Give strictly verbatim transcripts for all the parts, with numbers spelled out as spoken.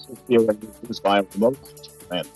V O A News via remote. And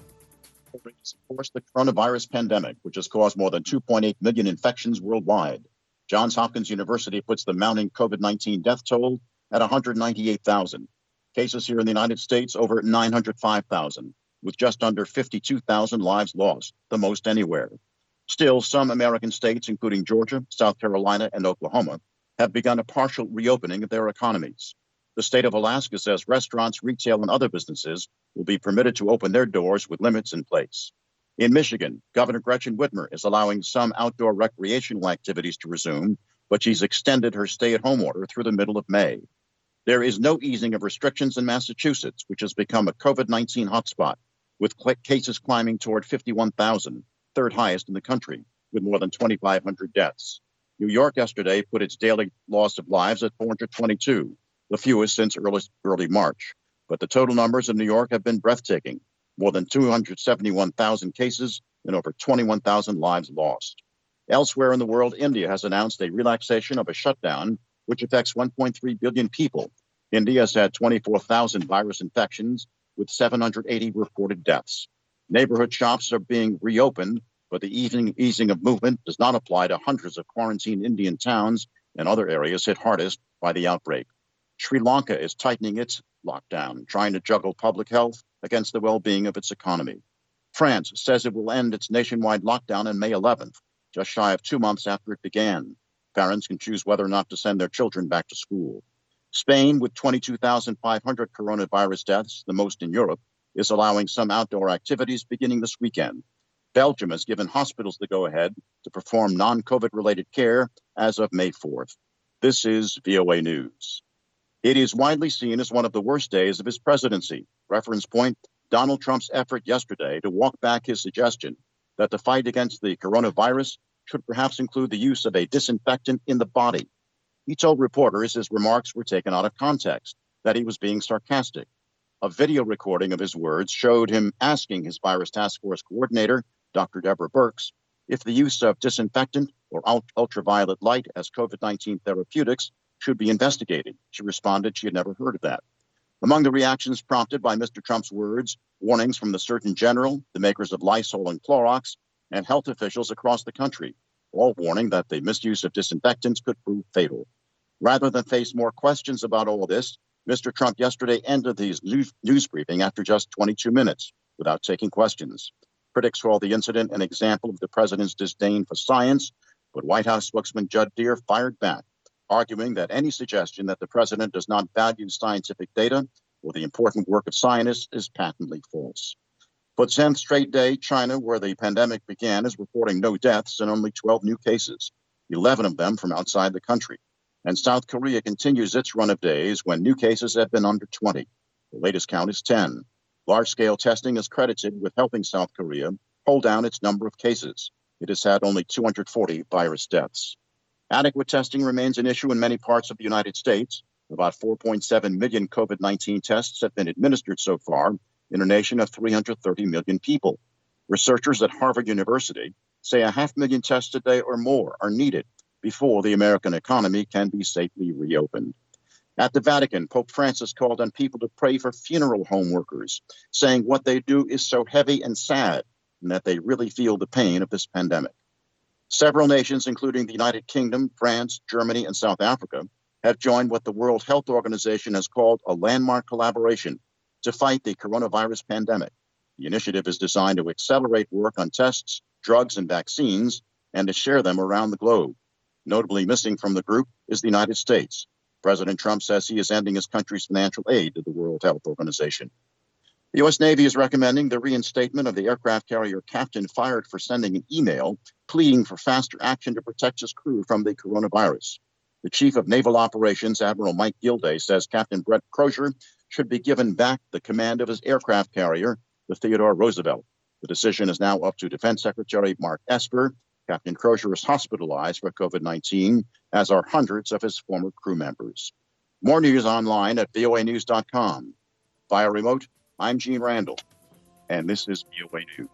of course, the coronavirus pandemic, which has caused more than two point eight million infections worldwide. Johns Hopkins University puts the mounting COVID nineteen death toll at one hundred ninety-eight thousand. Cases here in the United States over nine hundred five thousand, with just under fifty-two thousand lives lost, the most anywhere. Still, some American states, including Georgia, South Carolina, and Oklahoma, have begun a partial reopening of their economies. The state of Alaska says restaurants, retail, and other businesses will be permitted to open their doors with limits in place. In Michigan, Governor Gretchen Whitmer is allowing some outdoor recreational activities to resume, but she's extended her stay-at-home order through the middle of May. There is no easing of restrictions in Massachusetts, which has become a COVID nineteen hotspot, with cases climbing toward fifty-one thousand, third highest in the country, with more than twenty-five hundred deaths. New York yesterday put its daily loss of lives at four hundred twenty-two, the fewest since early, early March. But the total numbers in New York have been breathtaking. More than two hundred seventy-one thousand cases and over twenty-one thousand lives lost. Elsewhere in the world, India has announced a relaxation of a shutdown, which affects one point three billion people. India has had twenty-four thousand virus infections with seven hundred eighty reported deaths. Neighborhood shops are being reopened, but the easing, easing of movement does not apply to hundreds of quarantined Indian towns and other areas hit hardest by the outbreak. Sri Lanka is tightening its lockdown, trying to juggle public health against the well-being of its economy. France says it will end its nationwide lockdown on May eleventh, just shy of two months after it began. Parents can choose whether or not to send their children back to school. Spain, with twenty-two thousand five hundred coronavirus deaths, the most in Europe, is allowing some outdoor activities beginning this weekend. Belgium has given hospitals the go-ahead to perform non-COVID-related care as of May fourth. This is V O A News. It is widely seen as one of the worst days of his presidency. Reference point, Donald Trump's effort yesterday to walk back his suggestion that the fight against the coronavirus should perhaps include the use of a disinfectant in the body. He told reporters his remarks were taken out of context, that he was being sarcastic. A video recording of his words showed him asking his virus task force coordinator, Doctor Deborah Birx, if the use of disinfectant or ultraviolet light as COVID nineteen therapeutics should be investigated. She responded she had never heard of that. Among the reactions prompted by Mister Trump's words, warnings from the Surgeon General, the makers of Lysol and Clorox, and health officials across the country, all warning that the misuse of disinfectants could prove fatal. Rather than face more questions about all this, Mister Trump yesterday ended his news, news briefing after just twenty-two minutes without taking questions. Critics call the incident an example of the president's disdain for science, but White House spokesman Judd Deere fired back, arguing that any suggestion that the president does not value scientific data or the important work of scientists is patently false. For the tenth straight day, China, where the pandemic began, is reporting no deaths and only twelve new cases, eleven of them from outside the country. And South Korea continues its run of days when new cases have been under twenty. The latest count is ten. Large-scale testing is credited with helping South Korea hold down its number of cases. It has had only two hundred forty virus deaths. Adequate testing remains an issue in many parts of the United States. About four point seven million COVID nineteen tests have been administered so far in a nation of three hundred thirty million people. Researchers at Harvard University say a half million tests a day or more are needed before the American economy can be safely reopened. At the Vatican, Pope Francis called on people to pray for funeral home workers, saying what they do is so heavy and sad and that they really feel the pain of this pandemic. Several nations, including the United Kingdom, France, Germany, and South Africa, have joined what the World Health Organization has called a landmark collaboration to fight the coronavirus pandemic. The initiative is designed to accelerate work on tests, drugs, and vaccines, and to share them around the globe. Notably missing from the group is the United States. President Trump says he is ending his country's financial aid to the World Health Organization. The U S Navy is recommending the reinstatement of the aircraft carrier captain fired for sending an email pleading for faster action to protect his crew from the coronavirus. The Chief of Naval Operations, Admiral Mike Gilday, says Captain Brett Crozier should be given back the command of his aircraft carrier, the Theodore Roosevelt. The decision is now up to Defense Secretary Mark Esper. Captain Crozier is hospitalized for COVID nineteen, as are hundreds of his former crew members. More news online at V O A news dot com. Via remote, I'm Gene Randall, and this is V O A News.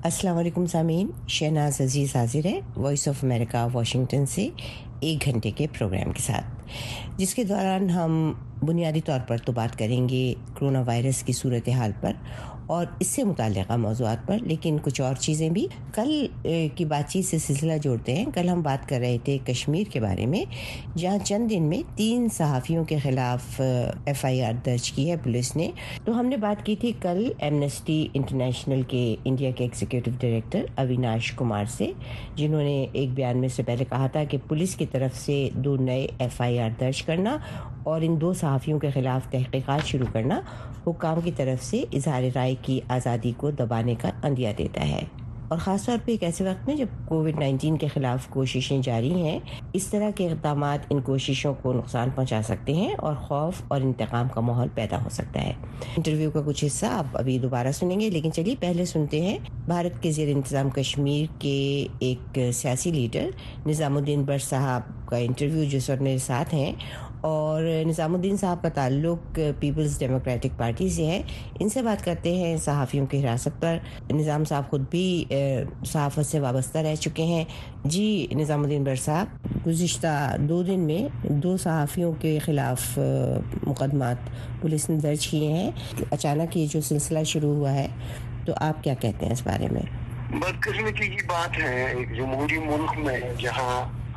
अस्सलाम वालेकुम सामीन, शहनाज अजीज़ हाजिर है voice of America Washington से एक घंटे के programme के साथ, जिसके दौरान हम बुनियादी तौर पर तो बात करेंगे कोरोना वायरस की सूरत हाल पर और इससे मुताल्लिक़ा मौज़ूआत पर, लेकिन कुछ और चीज़ें भी कल की बातचीत से सिलसिला जोड़ते हैं। कल हम बात कर रहे थे कश्मीर के बारे में, जहां चंद दिन में तीन सहाफ़ियों के ख़िलाफ़ एफ़ आई आर दर्ज की है पुलिस ने। तो हमने बात की थी कल एमनेस्टी इंटरनेशनल के इंडिया के एग्जीक्यूटिव डायरेक्टर अविनाश कुमार से, जिन्होंने एक बयान में से पहले कहा था कि पुलिस की तरफ से दो नए एफ़ आई आर दर्ज करना और इन दो सहाफ़ियों के ख़िलाफ़ तहक़ीक़ात शुरू करना हुक्काम की तरफ से इज़हार राय की आज़ादी को दबाने का अंदिया देता है, और ख़ास तौर पे एक ऐसे वक्त में जब कोविड नाइन्टीन के ख़िलाफ़ कोशिशें जारी हैं। इस तरह के इक़दामात इन कोशिशों को नुकसान पहुंचा सकते हैं और खौफ और इंतकाम का माहौल पैदा हो सकता है। इंटरव्यू का कुछ हिस्सा आप अभी दोबारा सुनेंगे, लेकिन चलिए पहले सुनते हैं भारत के ज़ेर इंतज़ाम कश्मीर के एक सियासी लीडर निज़ामुद्दीन बट साहब का इंटरव्यू, जिस वक्त मेरे साथ हैं। और निज़ामुद्दीन साहब का ताल्लुक पीपल्स डेमोक्रेटिक पार्टी से है। इनसे बात करते हैं सहाफ़ियों की हिरासत पर। निज़ाम साहब खुद भी सहाफ़त से वाबस्ता रह चुके हैं। जी निज़ामुद्दीन बट साहब, गुज़िश्ता दो दिन में दो सहाफ़ियों के ख़िलाफ़ मुक़दमात पुलिस ने दर्ज किए हैं। अचानक ये जो सिलसिला शुरू हुआ है, तो आप क्या कहते हैं इस बारे में? बदकिस्मती की बात है एक जमहूरी मुल्क में जहाँ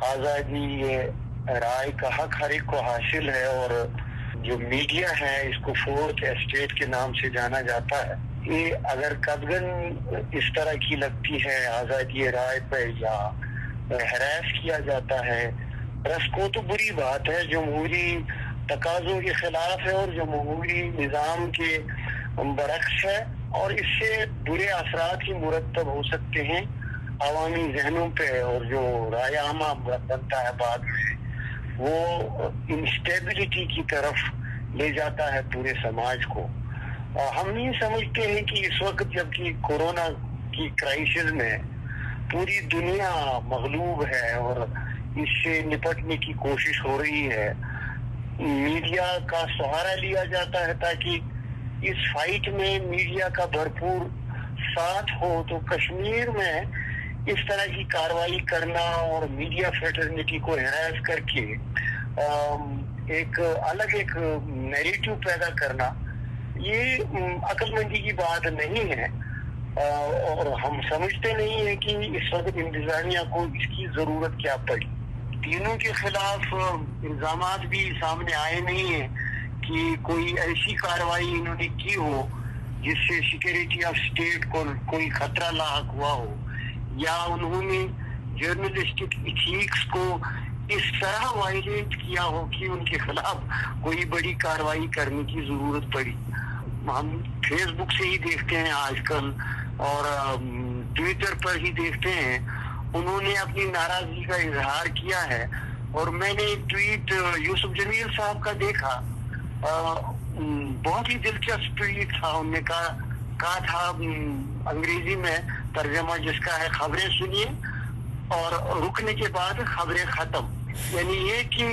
आज़ादी राय का हक हर एक को हासिल है, और जो मीडिया है इसको फोर्थ एस्टेट के नाम से जाना जाता है। ये अगर कदगन इस तरह की लगती है आज़ादी राय पे या हैरास किया जाता है प्रेस को, तो बुरी बात है। जमहूरी तकाज़ों के खिलाफ है और जमहूरी निज़ाम के बरक्स है, और इससे बुरे असरात ही मुरतब हो सकते हैं अवामी जहनों पे, और जो राय आमा बनता है बाद में वो इंस्टेबिलिटी की तरफ ले जाता है पूरे समाज को। हम नहीं समझते हैं कि इस वक्त जबकि कोरोना की क्राइसिस में पूरी दुनिया मगलूब है और इससे निपटने की कोशिश हो रही है, मीडिया का सहारा लिया जाता है ताकि इस फाइट में मीडिया का भरपूर साथ हो। तो कश्मीर में इस तरह की कार्रवाई करना और मीडिया फ्रेटर्निटी को हैरास करके एक अलग एक नैरेटिव पैदा करना, ये अक्लमंदी की बात नहीं है, और हम समझते नहीं है कि इस वक्त इंतजामिया को इसकी जरूरत क्या पड़ी। तीनों के खिलाफ इल्जामात भी सामने आए नहीं है कि कोई ऐसी कार्रवाई इन्होंने की हो जिससे सिक्योरिटी ऑफ स्टेट को कोई खतरा लाक हुआ हो, या उन्होंने जर्नलिस्टिक इथिक्स को इस तरह वायलेट किया हो कि उनके खिलाफ कोई बड़ी कार्रवाई करने की जरूरत पड़ी। हम फेसबुक से ही देखते हैं आजकल और ट्विटर पर ही देखते हैं, उन्होंने अपनी नाराजगी का इजहार किया है। और मैंने एक ट्वीट यूसुफ जमील साहब का देखा, बहुत ही दिलचस्प ट्वीट था। उन्होंने कहा कहा था अंग्रेजी में तर्जमा जिसका है, खबरें सुनिए और रुकने के बाद खबरें खत्म। यानी ये कि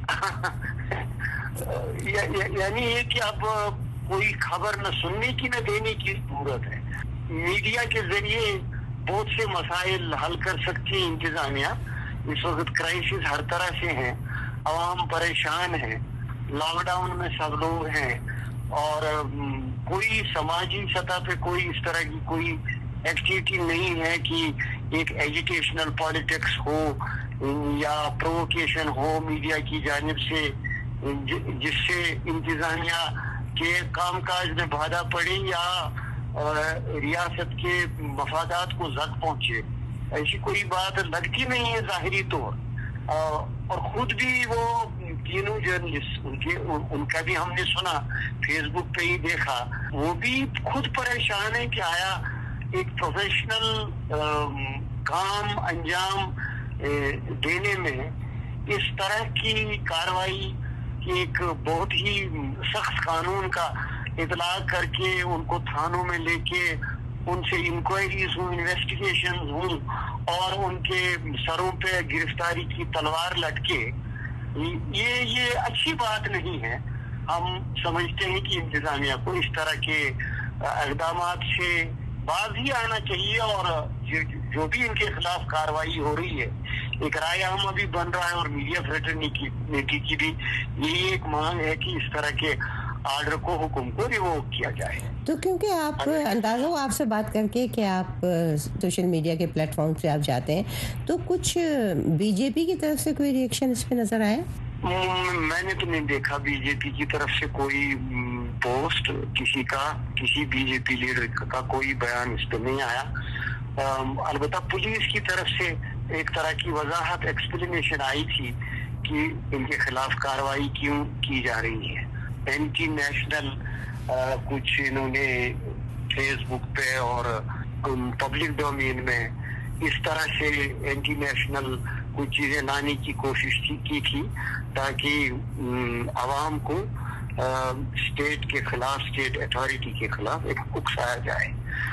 या, या, यानी ये कि अब कोई खबर न सुनने की न देने की जरूरत है। मीडिया के जरिए बहुत से मसाइल हल कर सकती है इंतजामिया। इस वक्त क्राइसिस हर तरह से है, आवाम परेशान है, लॉकडाउन में सब लोग हैं, और कोई समाजी सतह पे कोई इस तरह की कोई एक्टिविटी नहीं है कि एक एजुकेशनल पॉलिटिक्स हो या प्रोवोकेशन हो मीडिया की जानिब से, जिससे इंतजामिया के कामकाज में बाधा पड़े या रियासत के मफादात को जद पहुंचे। ऐसी कोई बात लगती नहीं है जाहिरी तौर। और खुद भी वो तीनों जर्नलिस्ट, उनके उनका भी हमने सुना, फेसबुक पे ही देखा, वो भी खुद परेशान है कि आया एक प्रोफेशनल काम अंजाम देने में इस तरह की कार्रवाई की एक बहुत ही सख्त कानून का इतलाक करके उनको थानों में लेके उनसे इंक्वायरीज हो, इन्वेस्टिगेशन हो, और उनके सरों पे गिरफ्तारी की तलवार लटके, ये ये अच्छी बात नहीं है। हम समझते हैं कि इंतजामिया को इस तरह के इक़दामात से बाजी आना चाहिए और जो, जो भी इनके खिलाफ कार्रवाई हो रही है, एक राय आम अभी बन रहा है और मीडिया फ्रेटर्निटी की भी यही एक मांग है कि इस तरह के आर्डर को, हुक्म को रिवोक किया जाए। तो क्योंकि आप अंदाजा हो आपसे बात करके कि आप सोशल मीडिया के प्लेटफॉर्म से आप जाते हैं, तो कुछ बीजेपी की तरफ से कोई रिएक्शन इस पे नजर आया? मैंने तो नहीं देखा बीजेपी की तरफ से कोई पोस्ट, किसी का, किसी बीजेपी लीडर का कोई बयान इस पे नहीं आया। अलबत्ता पुलिस की तरफ से एक तरह की वजाहत, एक्सप्लेनेशन आई थी कि इनके खिलाफ कार्रवाई क्यों की जा रही है। एंटी नेशनल कुछ इन्होंने फेसबुक पे और पब्लिक डोमेन में इस तरह से एंटी नेशनल कुछ चीजें लाने की कोशिश की थी ताकि आवाम को स्टेट के खिलाफ, स्टेट अथॉरिटी के खिलाफ एक उकसाया जाए।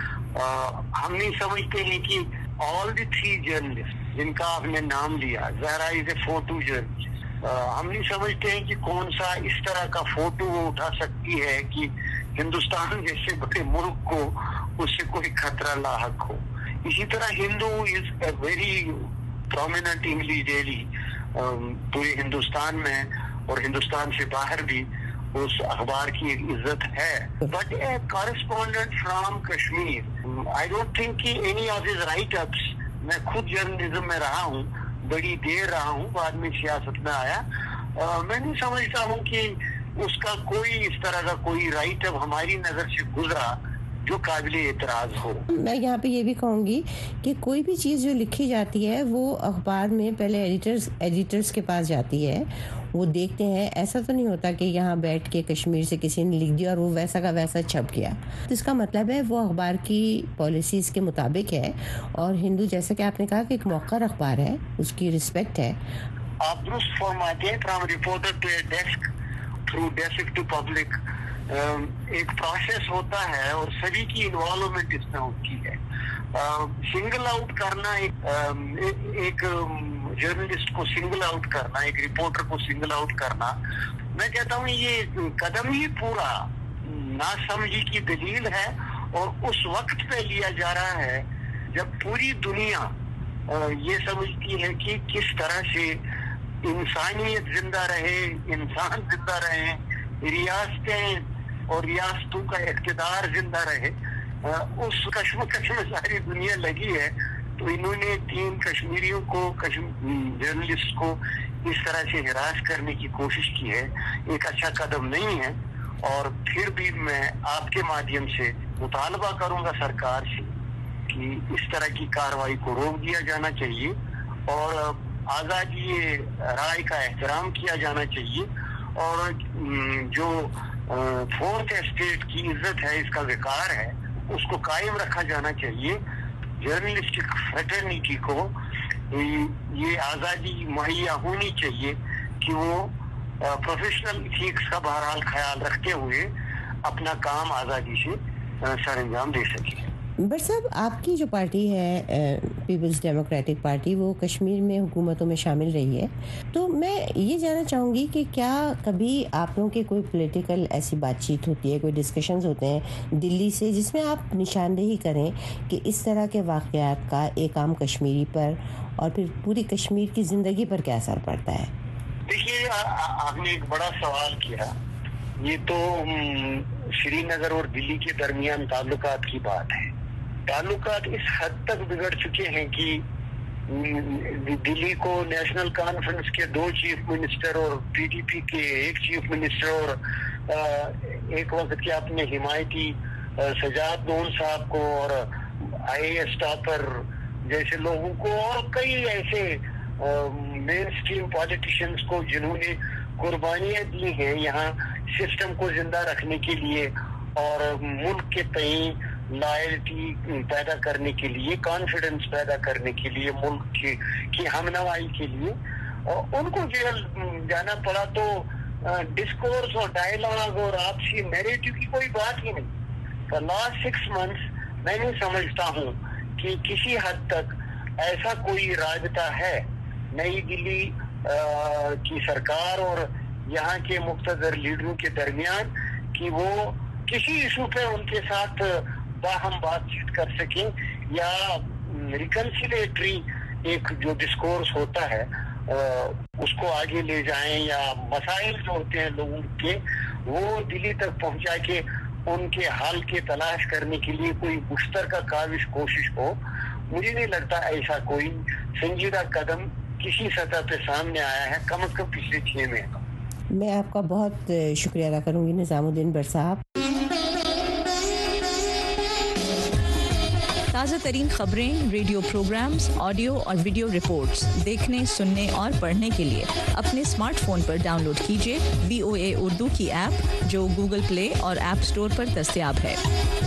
हम नहीं समझते हैं कि ऑल द थ्री जर्नलिस्ट जिनका आपने नाम लिया, Zahra is a photo journalist, हम नहीं समझते हैं कि कौन सा इस तरह का फोटो वो उठा सकती है कि हिंदुस्तान जैसे बड़े मुल्क को उससे कोई खतरा लाहक हो। इसी तरह Hindu is a very prominent English daily पूरे हिंदुस्तान में और हिंदुस्तान से बाहर भी उस अखबार की एक इज्जत है। But a correspondent from Kashmir, I don't think कि any of his write ups, मैं खुद जर्नलिज्म में रहा हूँ, बड़ी देर रहा हूँ, बाद में सियासत में आया, आ, मैं नहीं समझता हूँ कि उसका कोई इस तरह का कोई राइट अप हमारी नजर से गुजरा जो काबिल एतराज हो। मैं यहाँ पे ये भी कहूँगी कि कोई भी चीज़ जो लिखी जाती है वो अखबार में पहले एडिटर्स एडिटर्स के पास जाती है, वो देखते हैं। ऐसा तो नहीं होता कि यहाँ बैठ के कश्मीर से किसी ने लिख दिया और वो वैसा का वैसा छप गया। तो इसका मतलब है वो अखबार की पॉलिसीज़ के मुताबिक है, और हिंदू जैसा कि आपने कहा कि एक मौक़र अखबार है, उसकी रिस्पेक्ट है। आप दुरुस्त फरमाते हैं, from reporter to desk, through desk to public, एक प्रोसेस होता है और सभी की इन्वॉल्वमेंट इसमें होती है। सिंगल आउट करना, एक, एक जर्नलिस्ट को सिंगल आउट करना, एक रिपोर्टर को सिंगल आउट करना, मैं कहता हूँ ये कदम ही पूरा नासमझी की दलील है और उस वक्त पे लिया जा रहा है जब पूरी दुनिया ये समझती है कि किस तरह से इंसानियत जिंदा रहे, इंसान जिंदा रहे, रियासतें और रियासतों का इक़्तिदार जिंदा रहे। उस कश्मकश में सारी दुनिया लगी है, तो इन्होंने तीन कश्मीरियों को, जर्नलिस्ट को इस तरह से हिरास करने की कोशिश की है। एक अच्छा कदम नहीं है, और फिर भी मैं आपके माध्यम से मुतालबा करूंगा सरकार से कि इस तरह की कार्रवाई को रोक दिया जाना चाहिए और आज़ादी राय का एहतराम किया जाना चाहिए, और जो फोर्थ एस्टेट की इज्जत है, इसका विकार है, उसको कायम रखा जाना चाहिए। जर्नलिस्टिक फ्रेटर्निटी को ये आज़ादी मुहैया होनी चाहिए कि वो प्रोफेशनल इथिक्स का बहरहाल ख्याल रखते हुए अपना काम आज़ादी से सर अंजाम दे सके। बट साहब, आपकी जो पार्टी है पीपल्स डेमोक्रेटिक पार्टी, वो कश्मीर में हुकूमतों में शामिल रही है, तो मैं ये जानना चाहूँगी कि क्या कभी आप लोगों की कोई पॉलिटिकल ऐसी बातचीत होती है, कोई डिस्कशंस होते हैं दिल्ली से, जिसमें आप निशानदेही करें कि इस तरह के वाक़यात का एक आम कश्मीरी पर और फिर पूरी कश्मीर की ज़िंदगी पर क्या असर पड़ता है? देखिए, आपने एक बड़ा सवाल किया। ये तो श्रीनगर और दिल्ली के दरमियान ताल्लुकात की बात है। ताल्लुकात इस हद तक बिगड़ चुके हैं कि दिल्ली को नेशनल कॉन्फ्रेंस के दो चीफ मिनिस्टर और पीडीपी के एक चीफ मिनिस्टर और एक वक्त के अपने हिमायती सजाद लोन साहब को और आईएएस टॉपर जैसे लोगों को और कई ऐसे मेन स्ट्रीम पॉलिटिशियंस को जिन्होंने कुर्बानियां दी हैं यहाँ सिस्टम को जिंदा रखने के लिए और मुल्क के तय लॉयल्टी पैदा करने के लिए, कॉन्फिडेंस पैदा करने के लिए, मुल्क की, की हमनवाई के लिए, और उनको जेल जाना पड़ा। तो डिस्कोर्स और डायलॉग और आपसी नैरेटिव की कोई बात ही नहीं। फॉर लास्ट सिक्स मंथ्स मैं नहीं समझता हूँ कि किसी हद तक ऐसा कोई राबता है नई दिल्ली की सरकार और यहाँ के मुख्तदर लीडरों के दरमियान कि वो किसी इशू पे उनके साथ باہم ہم بات چیت کر سکیں یا ریکنسیلیٹری ایک جو ڈسکورس ہوتا ہے اس کو آگے لے جائیں یا مسائل جو ہوتے ہیں لوگوں کے وہ دلی تک پہنچا کے ان کے حل کے تلاش کرنے کے لیے کوئی مشترکہ کاوش کوشش ہو. مجھے نہیں لگتا ایسا کوئی سنجیدہ قدم کسی سطح پہ سامنے آیا ہے کم از کم پچھلے چھ مہینوں. میں آپ کا بہت شکریہ ادا کروں گی نظام الدین بٹ صاحب. تازہ ترین خبریں، ریڈیو پروگرامز، آڈیو اور ویڈیو رپورٹس دیکھنے، سننے اور پڑھنے کے لیے اپنے اسمارٹ فون پر ڈاؤن لوڈ کیجیے وی او اے اردو کی ایپ جو گوگل پلے اور ایپ اسٹور پر دستیاب ہے.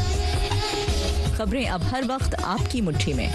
خبریں اب ہر وقت آپ کی مٹھی میں.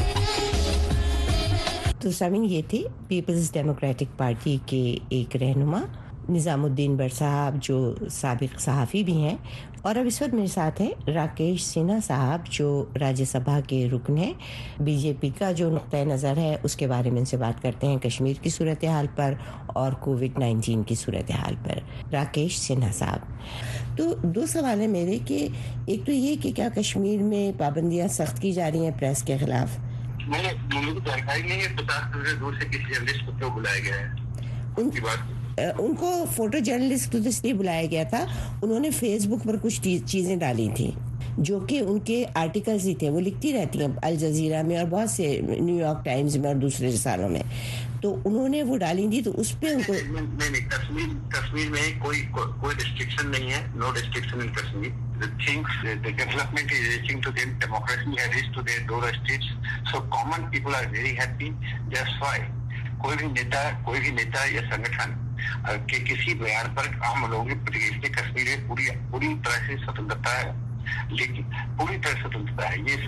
تو سامعین، یہ تھی پیپلز ڈیموکریٹک پارٹی کے ایک رہنما نظام الدین بٹ صاحب جو سابق صحافی بھی ہیں، اور اب اس وقت میرے ساتھ ہیں راکیش سنہا صاحب جو راجیہ سبھا کے رکن ہیں. بی جے پی کا جو نقطۂ نظر ہے اس کے بارے میں ان سے بات کرتے ہیں، کشمیر کی صورتحال پر اور کووڈ نائنٹین کی صورتحال پر. راکیش سنہا صاحب، تو دو سوال ہیں میرے کہ ایک تو یہ کہ کیا کشمیر میں پابندیاں سخت کی جا رہی ہیں پریس کے خلاف؟ میں مجھے جانکاری نہیں ہے، پچاس کلومیٹر دور سے کسی جرنلسٹ کو کیوں بلایا گیا ہے ان کی بات. ان کو فوٹو جرنلسٹ تو اس لیے بلایا گیا تھا، انہوں نے فیس بک پر کچھ چیزیں ڈالی تھیں جو کہ ان کے آرٹیکلز ہی تھے، وہ لکھتی رہتی ہیں الجزیرہ میں اور بہت سے نیو یارک ٹائمز میں اور دوسرے رسالوں میں، تو انہوں نے وہ ڈالی تھی. تو اس پہ ان کو نہیں نہیں کشمیر کشمیر میں کوئی کوئی ریسٹرکشن نہیں ہے. No restriction in Kashmir. The things, the development is reaching to them, democracy has reached to their doorsteps, so common people are very happy. That's why کوئی بھی نیتا کوئی بھی نیتا یا سنگٹھن کہ کسی بیان پر عام لوگوں کی پرتکریا سے کشمیر میں پوری پوری طرح سے سوتنترتا ہے، لیکن پوری طرح سوتنترتا ہے. یہ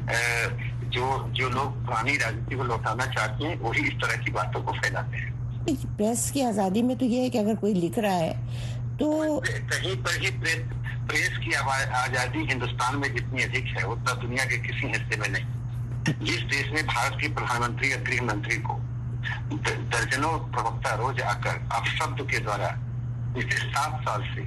سب جو جو لوگ پرانی راجنیتی کو لوٹانا چاہتے ہیں وہی اس طرح کی باتوں کو پھیلاتے ہیں. پریس کی آزادی میں تو یہ ہے کہ اگر کوئی لکھ رہا ہے تو کہیں پر ہی پریس پریس کی آزادی ہندوستان میں جتنی ادھک ہے اتنا دنیا کے کسی حصے میں نہیں. جس دیش میں بھارت کے پردھان منتری یا گृह منتری کو درجنوں پروکتا روز آ کر آپ شبد کے دوارا پچھلے سات سال سے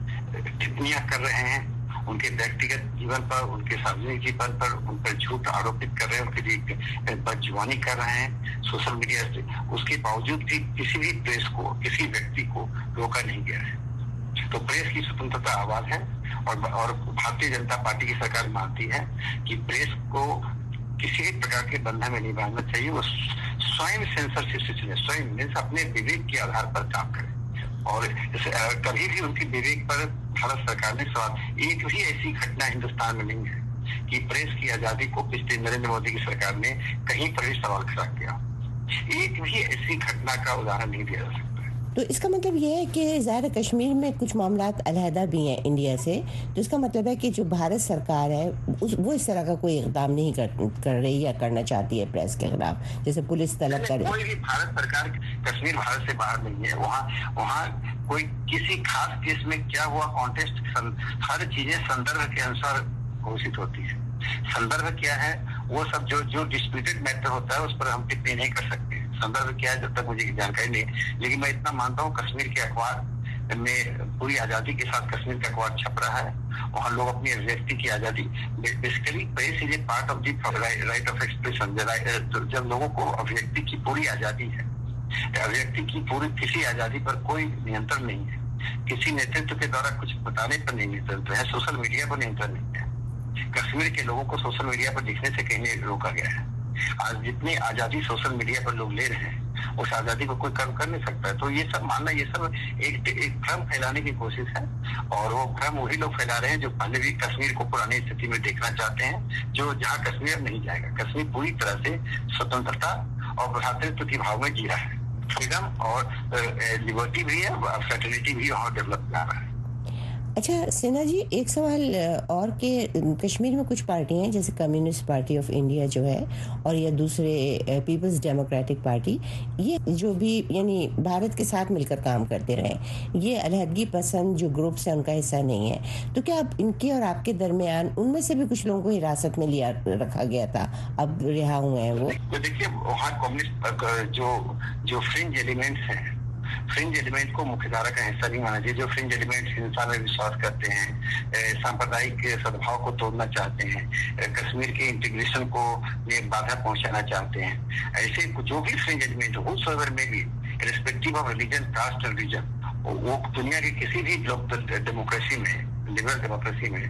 ٹپڑیاں کر رہے ہیں ان کے ویکتیگت جیون پر، ان کے ساروجنک جیون پر، ان پر جھوٹ آروپت کر رہے ہیں، ان کے لیے بدزبانی کر رہے ہیں سوشل میڈیا سے، اس کے باوجود بھی کسی بھی پریس کو کسی ویکتی کو روکا نہیں گیا ہے. تو پریس کی سوتنترتا آواز ہے اور اور بھارتیہ جنتا پارٹی کی سرکار مانتی ہے کہ پریس کو کسی بھی پرکار کے بندھن میں نہیں باندھنا چاہیے. وہ سوئم سینسرشپ سے چلے، سوئم مینس اپنے وویک کے آدھار پر کام کرے. اور کبھی بھی ان کی وویک پر بھارت سرکار نے سوال، ایک بھی ایسی گھٹنا ہندوستان میں نہیں ہے کہ پریس کی آزادی کو پچھلے نریندر مودی کی سرکار نے کہیں پر بھی سوال کھڑا کیا. ایک بھی ایسی گھٹنا کا ادھارن نہیں دیا جا سکتا. تو اس کا مطلب یہ ہے کہ ظاہر کشمیر میں کچھ معاملات علیحدہ بھی ہیں انڈیا سے، تو اس کا مطلب ہے کہ جو بھارت سرکار ہے وہ اس طرح کا کوئی اقدام نہیں کر رہی یا کرنا چاہتی ہے پریس کے خلاف، جیسے پولیس طلب کرے. کوئی بھی بھارت سرکار کشمیر بھارت سے باہر نہیں ہے. وہاں وہاں کوئی کسی خاص کیس میں کیا ہوا کانٹیسٹ، ہر چیزیں سندربھ کے انسار گھوشت ہوتی ہے. سندربھ کیا ہے وہ سب جو جو ڈسپیوٹڈ میٹر ہوتا ہے اس پر ہم ٹپنی نہیں کر سکتے. سندربھ کیا ہے جب تک مجھے جانکاری نہیں، لیکن میں اتنا مانتا ہوں کشمیر کے اخبار میں پوری آزادی کے ساتھ کشمیر کا اخبار چھپ رہا ہے. وہاں لوگ اپنی ابیکتی کی آزادی، basically press is a part of the right of expression. جب لوگوں کو ابیکتی کی پوری آزادی ہے، ابیکتی کی پوری کسی آزادی پر کوئی نینترن نہیں ہے، کسی نیترتو کے دوارا کچھ بتانے پر نہیں نینترن ہے، سوشل میڈیا پر نینترن نہیں ہے. کشمیر کے لوگوں کو سوشل میڈیا پر لکھنے سے کہیں روکا گیا ہے. آج جتنی آزادی سوشل میڈیا پر لوگ لے رہے ہیں اس آزادی کو کوئی کم کر نہیں سکتا ہے. تو یہ سب ماننا، یہ سب ایک ایک بھرم پھیلانے کی کوشش ہے، اور وہ بھرم وہی لوگ پھیلا رہے ہیں جو پہلے بھی کشمیر کو پرانی استھتی میں دیکھنا چاہتے ہیں، جو جہاں کشمیر نہیں جائے گا. کشمیر پوری طرح سے سوتنترتا اور بھراتتو کی بھاؤ میں جی رہا ہے. فریڈم اور لبرٹی بھی ہے، فرٹرنیٹی بھی وہاں ڈیولپ کر رہا ہے. اچھا سنہا جی، ایک سوال اور کہ کشمیر میں کچھ پارٹیاں ہیں جیسے کمیونسٹ پارٹی آف انڈیا جو ہے اور یا دوسرے پیپلز ڈیموکریٹک پارٹی، یہ جو بھی یعنی بھارت کے ساتھ مل کر کام کرتے رہے، یہ علیحدگی پسند جو گروپس ہیں ان کا حصہ نہیں ہے. تو کیا اب ان کے اور آپ کے درمیان ان میں سے بھی کچھ لوگوں کو حراست میں لیا رکھا گیا تھا، اب رہا ہوئے ہیں وہ؟ دیکھیے وہاں کمیونسٹ جو جو فرنج ایلیمنٹس ہیں फ्रिंज एलिमेंट को मुख्यधारा का हिस्सा नहीं माना चाहिए। जो फ्रिंज एलिमेंट हिंसा में विश्वास करते हैं, सांप्रदायिक सद्भाव को तोड़ना चाहते हैं, कश्मीर के इंटीग्रेशन को में बाधा पहुंचाना चाहते हैं, ऐसे जो भी फ्रिंज एलिमेंट हो सोवर में भी रिस्पेक्टिव ऑफ रिलीजन, कास्ट और रिलीजन, वो दुनिया के किसी भी डेमोक्रेसी में, लिबरल डेमोक्रेसी में,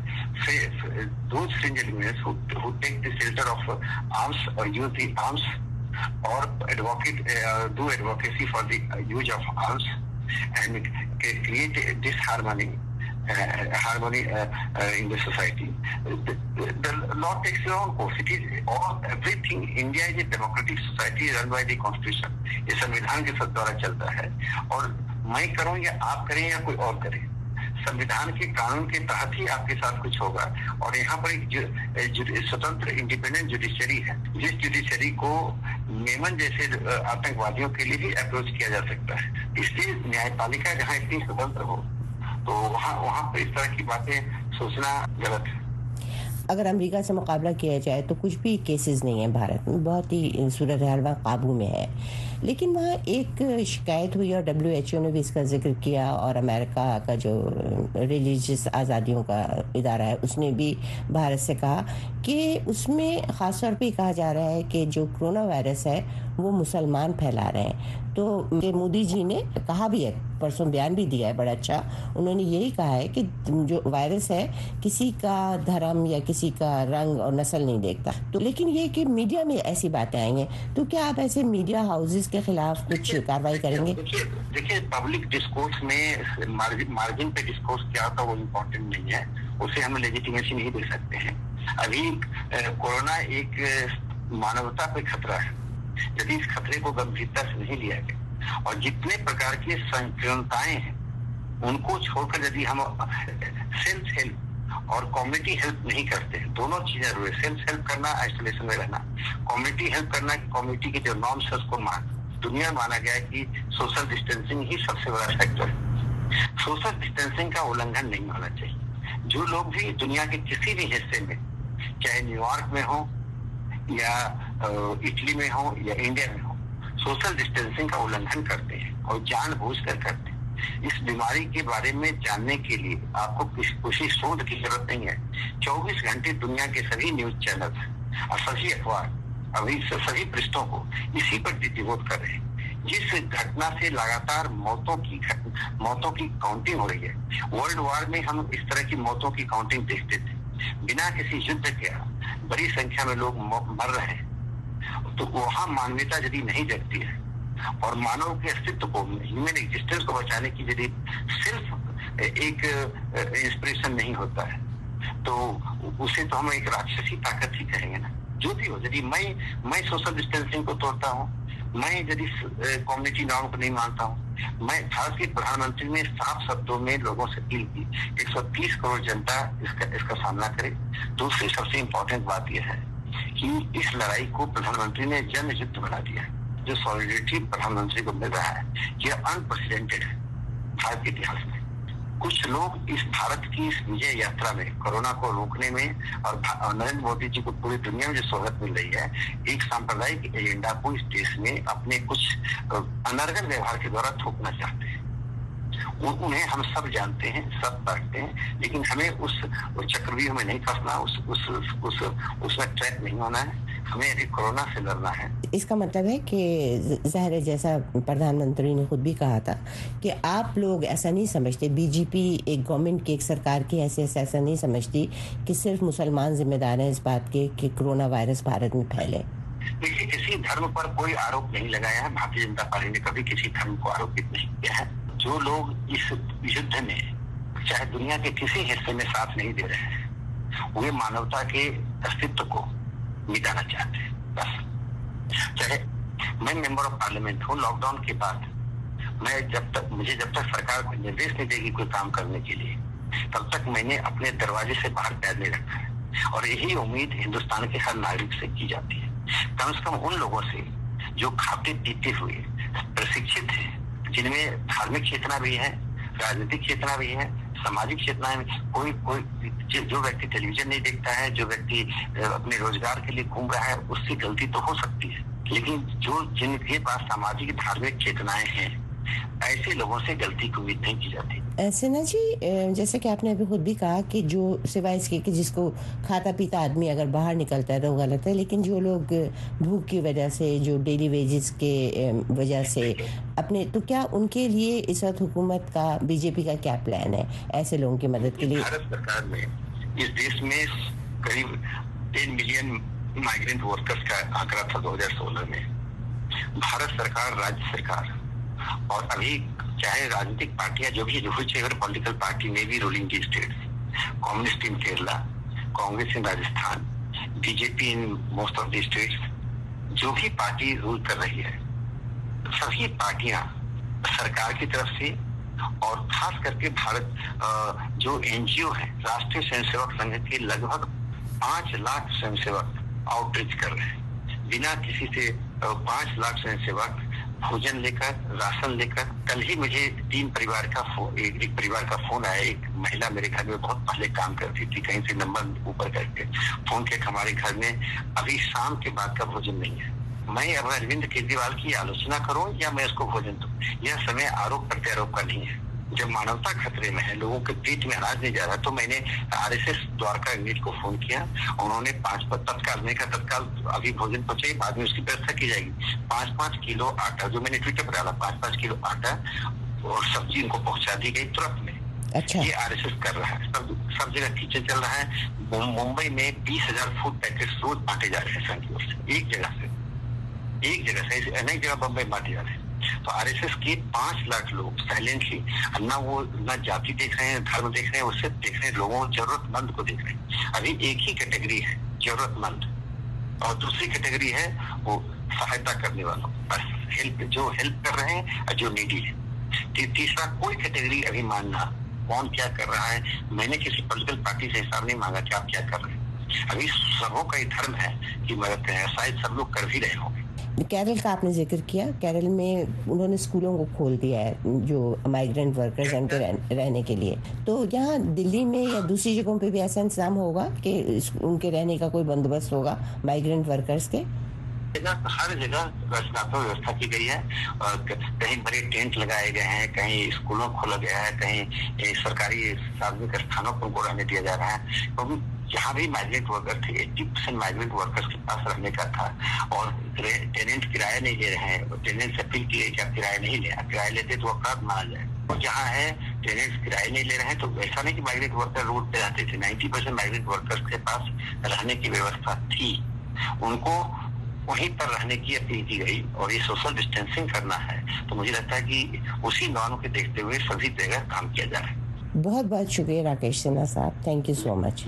those fringe elements who, who take the shelter of arms or use the arms or advocate uh, do advocacy for the use of arms and create disharmony uh, harmony uh, uh, in the society. The, the law takes your own course. It is all everything. India is a democratic society run by the constitution. ये संविधान के द्वारा चलता है, और मैं करूं या आप करें या कोई और करे, संविधान के कानून के तहत ही आपके साथ कुछ होगा। और यहाँ पर एक स्वतंत्र इंडिपेंडेंट जुडिशरी है, जिस जुडिशरी को मेमन जैसे आतंकवादियों के लिए भी अप्रोच किया जा सकता है। इसलिए न्यायपालिका जहाँ इतनी स्वतंत्र हो, तो वहाँ वहाँ पर इस तरह की बातें सोचना गलत है। अगर अमेरिका से मुकाबला किया जाए तो कुछ भी केसेस नहीं है भारत में, बहुत ही सूरत हाल वहाँ काबू में है। लेकिन वहाँ एक शिकायत हुई और डब्ल्यू एच ओ ने भी इसका जिक्र किया, और अमेरिका का जो रिलीजियस आज़ादियों का इदारा है उसने भी भारत से कहा कि उसमें ख़ास तौर पे कहा जा रहा है कि जो कोरोना वायरस है वो मुसलमान फैला रहे हैं। तो मोदी जी ने कहा भी है, परसों बयान भी दिया है बड़ा अच्छा, उन्होंने यही कहा है कि जो वायरस है किसी का धर्म या किसी का रंग और नस्ल नहीं देखता। तो लेकिन ये कि मीडिया में ऐसी बातें आई हैं, तो क्या आप ऐसे मीडिया हाउसेस के खिलाफ कुछ कार्रवाई करेंगे? देखिए, पब्लिक डिस्कोर्स में मार्जिन मार्जिन पे डिस्कोर्स क्या होता है वो इम्पोर्टेंट नहीं है, उसे हम लेजिटिमेसी नहीं दे सकते हैं। अभी कोरोना एक मानवता पे खतरा है। यदि इस खतरे को गंभीरता से नहीं लिया गया और जितने प्रकार की संकीर्णताएं हैं उनको छोड़कर यदि हम सेल्फ हेल्प और कम्युनिटी हेल्प नहीं करते, दोनों चीजें जरूरी है। सेल्फ हेल्प करना, आइसोलेशन में रहना, कम्युनिटी हेल्प करना, कम्युनिटी के जो नॉर्म्स है उसको मान, दुनिया माना गया है कि सोशल डिस्टेंसिंग ही सबसे बड़ा फैक्टर है। सोशल डिस्टेंसिंग का उल्लंघन नहीं होना चाहिए। जो लोग भी दुनिया के किसी भी हिस्से में, चाहे न्यूयॉर्क में हो या इटली में हो या इंडिया में हो, सोशल डिस्टेंसिंग का उल्लंघन करते हैं और जानबूझकर करते हैं। इस बीमारी के बारे में जानने के लिए आपको किसी शोध की जरूरत नहीं है। चौबीस घंटे दुनिया के सभी न्यूज चैनल और सभी अखबार अभी सभी पृष्ठों को इसी पर डिवोट कर रहे हैं। जिस घटना से लगातार मौतों की मौतों की काउंटिंग हो रही है, वर्ल्ड वॉर में हम इस तरह की मौतों की काउंटिंग देखते थे। बिना किसी युद्ध के बड़ी संख्या में लोग मर रहे हैं, तो वहां मानवता यदि नहीं जगती है और मानव के अस्तित्व को, ह्यूमन एग्जिस्टेंस को बचाने की यदि सिर्फ एक इंस्पिरेशन नहीं होता है, तो उसे तो हम एक राक्षसी ताकत ही कहेंगे ना। जो भी हो, यदि मैं मैं सोशल डिस्टेंसिंग को तोड़ता हूँ, मैं यदि कम्युनिटी नॉर्म को नहीं मानता हूँ, मैं भारत के प्रधानमंत्री ने साफ शब्दों में लोगों से अपील की एक सौ तीस करोड़ जनता इसका इसका सामना करे। दूसरी सबसे इम्पोर्टेंट बात यह है कि इस लड़ाई को प्रधानमंत्री ने जन युद्ध बना दिया है। जो सॉलिडेरिटी प्रधानमंत्री को मिल रहा है यह अनप्रेसिडेंटेड है भारत के इतिहास में। कुछ लोग इस भारत की इस विजय यात्रा में, कोरोना को रोकने में और नरेंद्र मोदी जी को पूरी दुनिया में जो शोहरत मिल रही है, एक सांप्रदायिक एजेंडा को इस देश में अपने कुछ अनर्गल व्यवहार के द्वारा थोपना चाहते हैं। उन्हें हम सब जानते हैं, सब बांटते हैं, लेकिन हमें उस चक्रव्यूह में नहीं फंसना, उस उस उस उसमें ट्रैप नहीं होना है। हमें अभी कोरोना से लड़ना है। इसका मतलब है कि ज़ाहिर है, जैसा प्रधानमंत्री ने खुद भी कहा था कि आप लोग ऐसा नहीं समझते, बीजेपी एक गवर्नमेंट की, एक सरकार की हैसियत से ऐसा नहीं समझती कि सिर्फ मुसलमान जिम्मेदार हैं इस बात के कि कोरोना वायरस भारत में फैले। देखिए, किसी धर्म पर कोई आरोप नहीं लगाया है। भारतीय जनता पार्टी ने कभी किसी धर्म को आरोपित नहीं किया है। जो लोग इस युद्ध में चाहे दुनिया के किसी हिस्से में साथ नहीं दे रहे हैं, वे मानवता के अस्तित्व को मिटाना चाहते हैं। बस, चाहे मैं मेंबर ऑफ पार्लियामेंट हूँ, लॉकडाउन के बाद मैं जब तक मुझे जब तक सरकार कोई निर्देश नहीं देगी कोई काम करने के लिए, तब तक मैंने अपने दरवाजे से बाहर पैर नहीं रखा है। और यही उम्मीद हिंदुस्तान के हर नागरिक से की जाती है, कम से कम उन लोगों से जो खाते पीते हुए प्रशिक्षित है, जिनमें धार्मिक चेतना भी है, राजनीतिक चेतना भी है, सामाजिक चेतना में। कोई कोई जो व्यक्ति टेलीविजन नहीं देखता है, जो व्यक्ति अपने रोजगार के लिए घूम रहा है, उससे गलती तो हो सकती है, लेकिन जो जिनके पास सामाजिक धार्मिक चेतनाएं हैं ऐसे लोगों से गलती की उम्मीद नहीं की जाती। सिन्हा जी, जैसे कि आपने अभी खुद भी कहा कि जो सिवाय इसके कि जिसको खाता पीता आदमी अगर बाहर निकलता है तो गलत है, लेकिन जो लोग भूख की वजह से, जो डेली वेजेस के वजह से अपने, तो क्या उनके लिए इस वक्त हुकूमत का, बीजेपी का क्या प्लान है ऐसे लोगों की मदद के लिए? भारत सरकार ने इस देश में करीब टेन मिलियन माइग्रेंट वर्कर्स का आंकड़ा था दो हज़ार सोलह में। भारत सरकार, राज्य सरकार और अभी चाहे राजनीतिक पार्टियां जो भी, which ever political party may be ruling the states, communist in Kerala, Congress in Rajasthan, BJP in most of the states, जो भी पार्टी रूल कर रही है, सभी पार्टियां सरकार की तरफ से और खास करके भारत जो एनजीओ है, राष्ट्रीय स्वयंसेवक संघ के लगभग पांच लाख स्वयंसेवक आउटरीच कर रहे हैं। बिना किसी से पांच लाख स्वयंसेवक भोजन लेकर, राशन लेकर। कल ही मुझे तीन परिवार का फोन, एक, एक परिवार का फोन आया। एक महिला मेरे घर में बहुत पहले काम करती थी, कहीं से नंबर ऊपर करके फोन किया, हमारे घर में अभी शाम के बाद का भोजन नहीं है। मैं अब अरविंद केजरीवाल की आलोचना करूं या मैं उसको भोजन दूं? यह समय आरोप प्रत्यारोप का नहीं है। जब मानवता खतरे में है, लोगों के पेट में अनाज नहीं जा रहा, तो मैंने आरएसएस द्वारका यूनिट को फोन किया। उन्होंने पांच तत्काल में का तत्काल अभी भोजन पहुंचाई, बाद में उसकी व्यवस्था की जाएगी। पांच पांच किलो आटा, जो मैंने ट्विटर पर डाला, पांच पांच किलो आटा और सब्जी उनको पहुंचा दी गई तुरंत में। अच्छा। ये आरएसएस कर रहा है, सब सब जगह किचन चल रहा है। मुंबई में बीस हजार फूड पैकेट रोज बांटे जा रहे हैं संघ की ओर से, एक जगह से एक जगह से अनेक जगह बम्बई बांटे जा रहे हैं। तो आरएसएस के पांच लाख लोग साइलेंटली, ना वो ना जाति देख रहे हैं, धर्म देख रहे हैं, वो सिर्फ देख रहे हैं लोगों, जरूरतमंद को देख रहे हैं। अभी एक ही कैटेगरी है, जरूरतमंद, और दूसरी कैटेगरी है वो सहायता करने वालों, बस हेल्प, जो हेल्प कर रहे हैं और जो नीडी है। तीसरा कोई कैटेगरी अभी मानना, कौन क्या कर रहा है, मैंने किसी पॉलिटिकल पार्टी से हिसाब नहीं मांगा कि आप क्या कर रहे हैं। अभी सबों का ही धर्म है कि मदद करें, शायद सब लोग कर भी रहे होंगे। केरल का आपने जिक्र किया, केरल में उन्होंने स्कूलों को खोल दिया है जो माइग्रेंट वर्कर्स हैं उनके रहने के लिए। तो यहाँ दिल्ली में या दूसरी जगहों पे भी ऐसा इंतजाम होगा कि उनके रहने का कोई बंदोबस्त होगा माइग्रेंट वर्कर्स के? हर जगह रचनात्मक व्यवस्था की गई है। कहीं बड़े टेंट लगाए गए हैं, कहीं स्कूलों खोला गया है, कहीं सरकारी सार्वजनिक स्थानों पर उनको रहने दिया जा रहा है। क्योंकि जहाँ भी माइग्रेंट वर्कर थे, अस्सी परसेंट माइग्रेंट वर्कर्स के पास रहने का था, और टेनेंट किराया नहीं ले रहे हैं। टेनेंट से अपील की कि आप किराया नहीं ले, किराया लेते तो अपराध माना जाए। और जहाँ है टेनेंट्स किराया नहीं ले रहे हैं, तो ऐसा नहीं कि माइग्रेंट वर्कर रोड पे रहते थे। नाइन्टी परसेंट माइग्रेंट वर्कर्स के पास रहने की व्यवस्था थी, उनको वहीं पर रहने की अपील की गई। और ये सोशल डिस्टेंसिंग करना है, तो मुझे लगता है कि उसी नॉर्म को देखते हुए सभी जगह काम किया जा रहा है। बहुत बहुत शुक्रिया राकेश सिन्हा साहब, थैंक यू सो मच।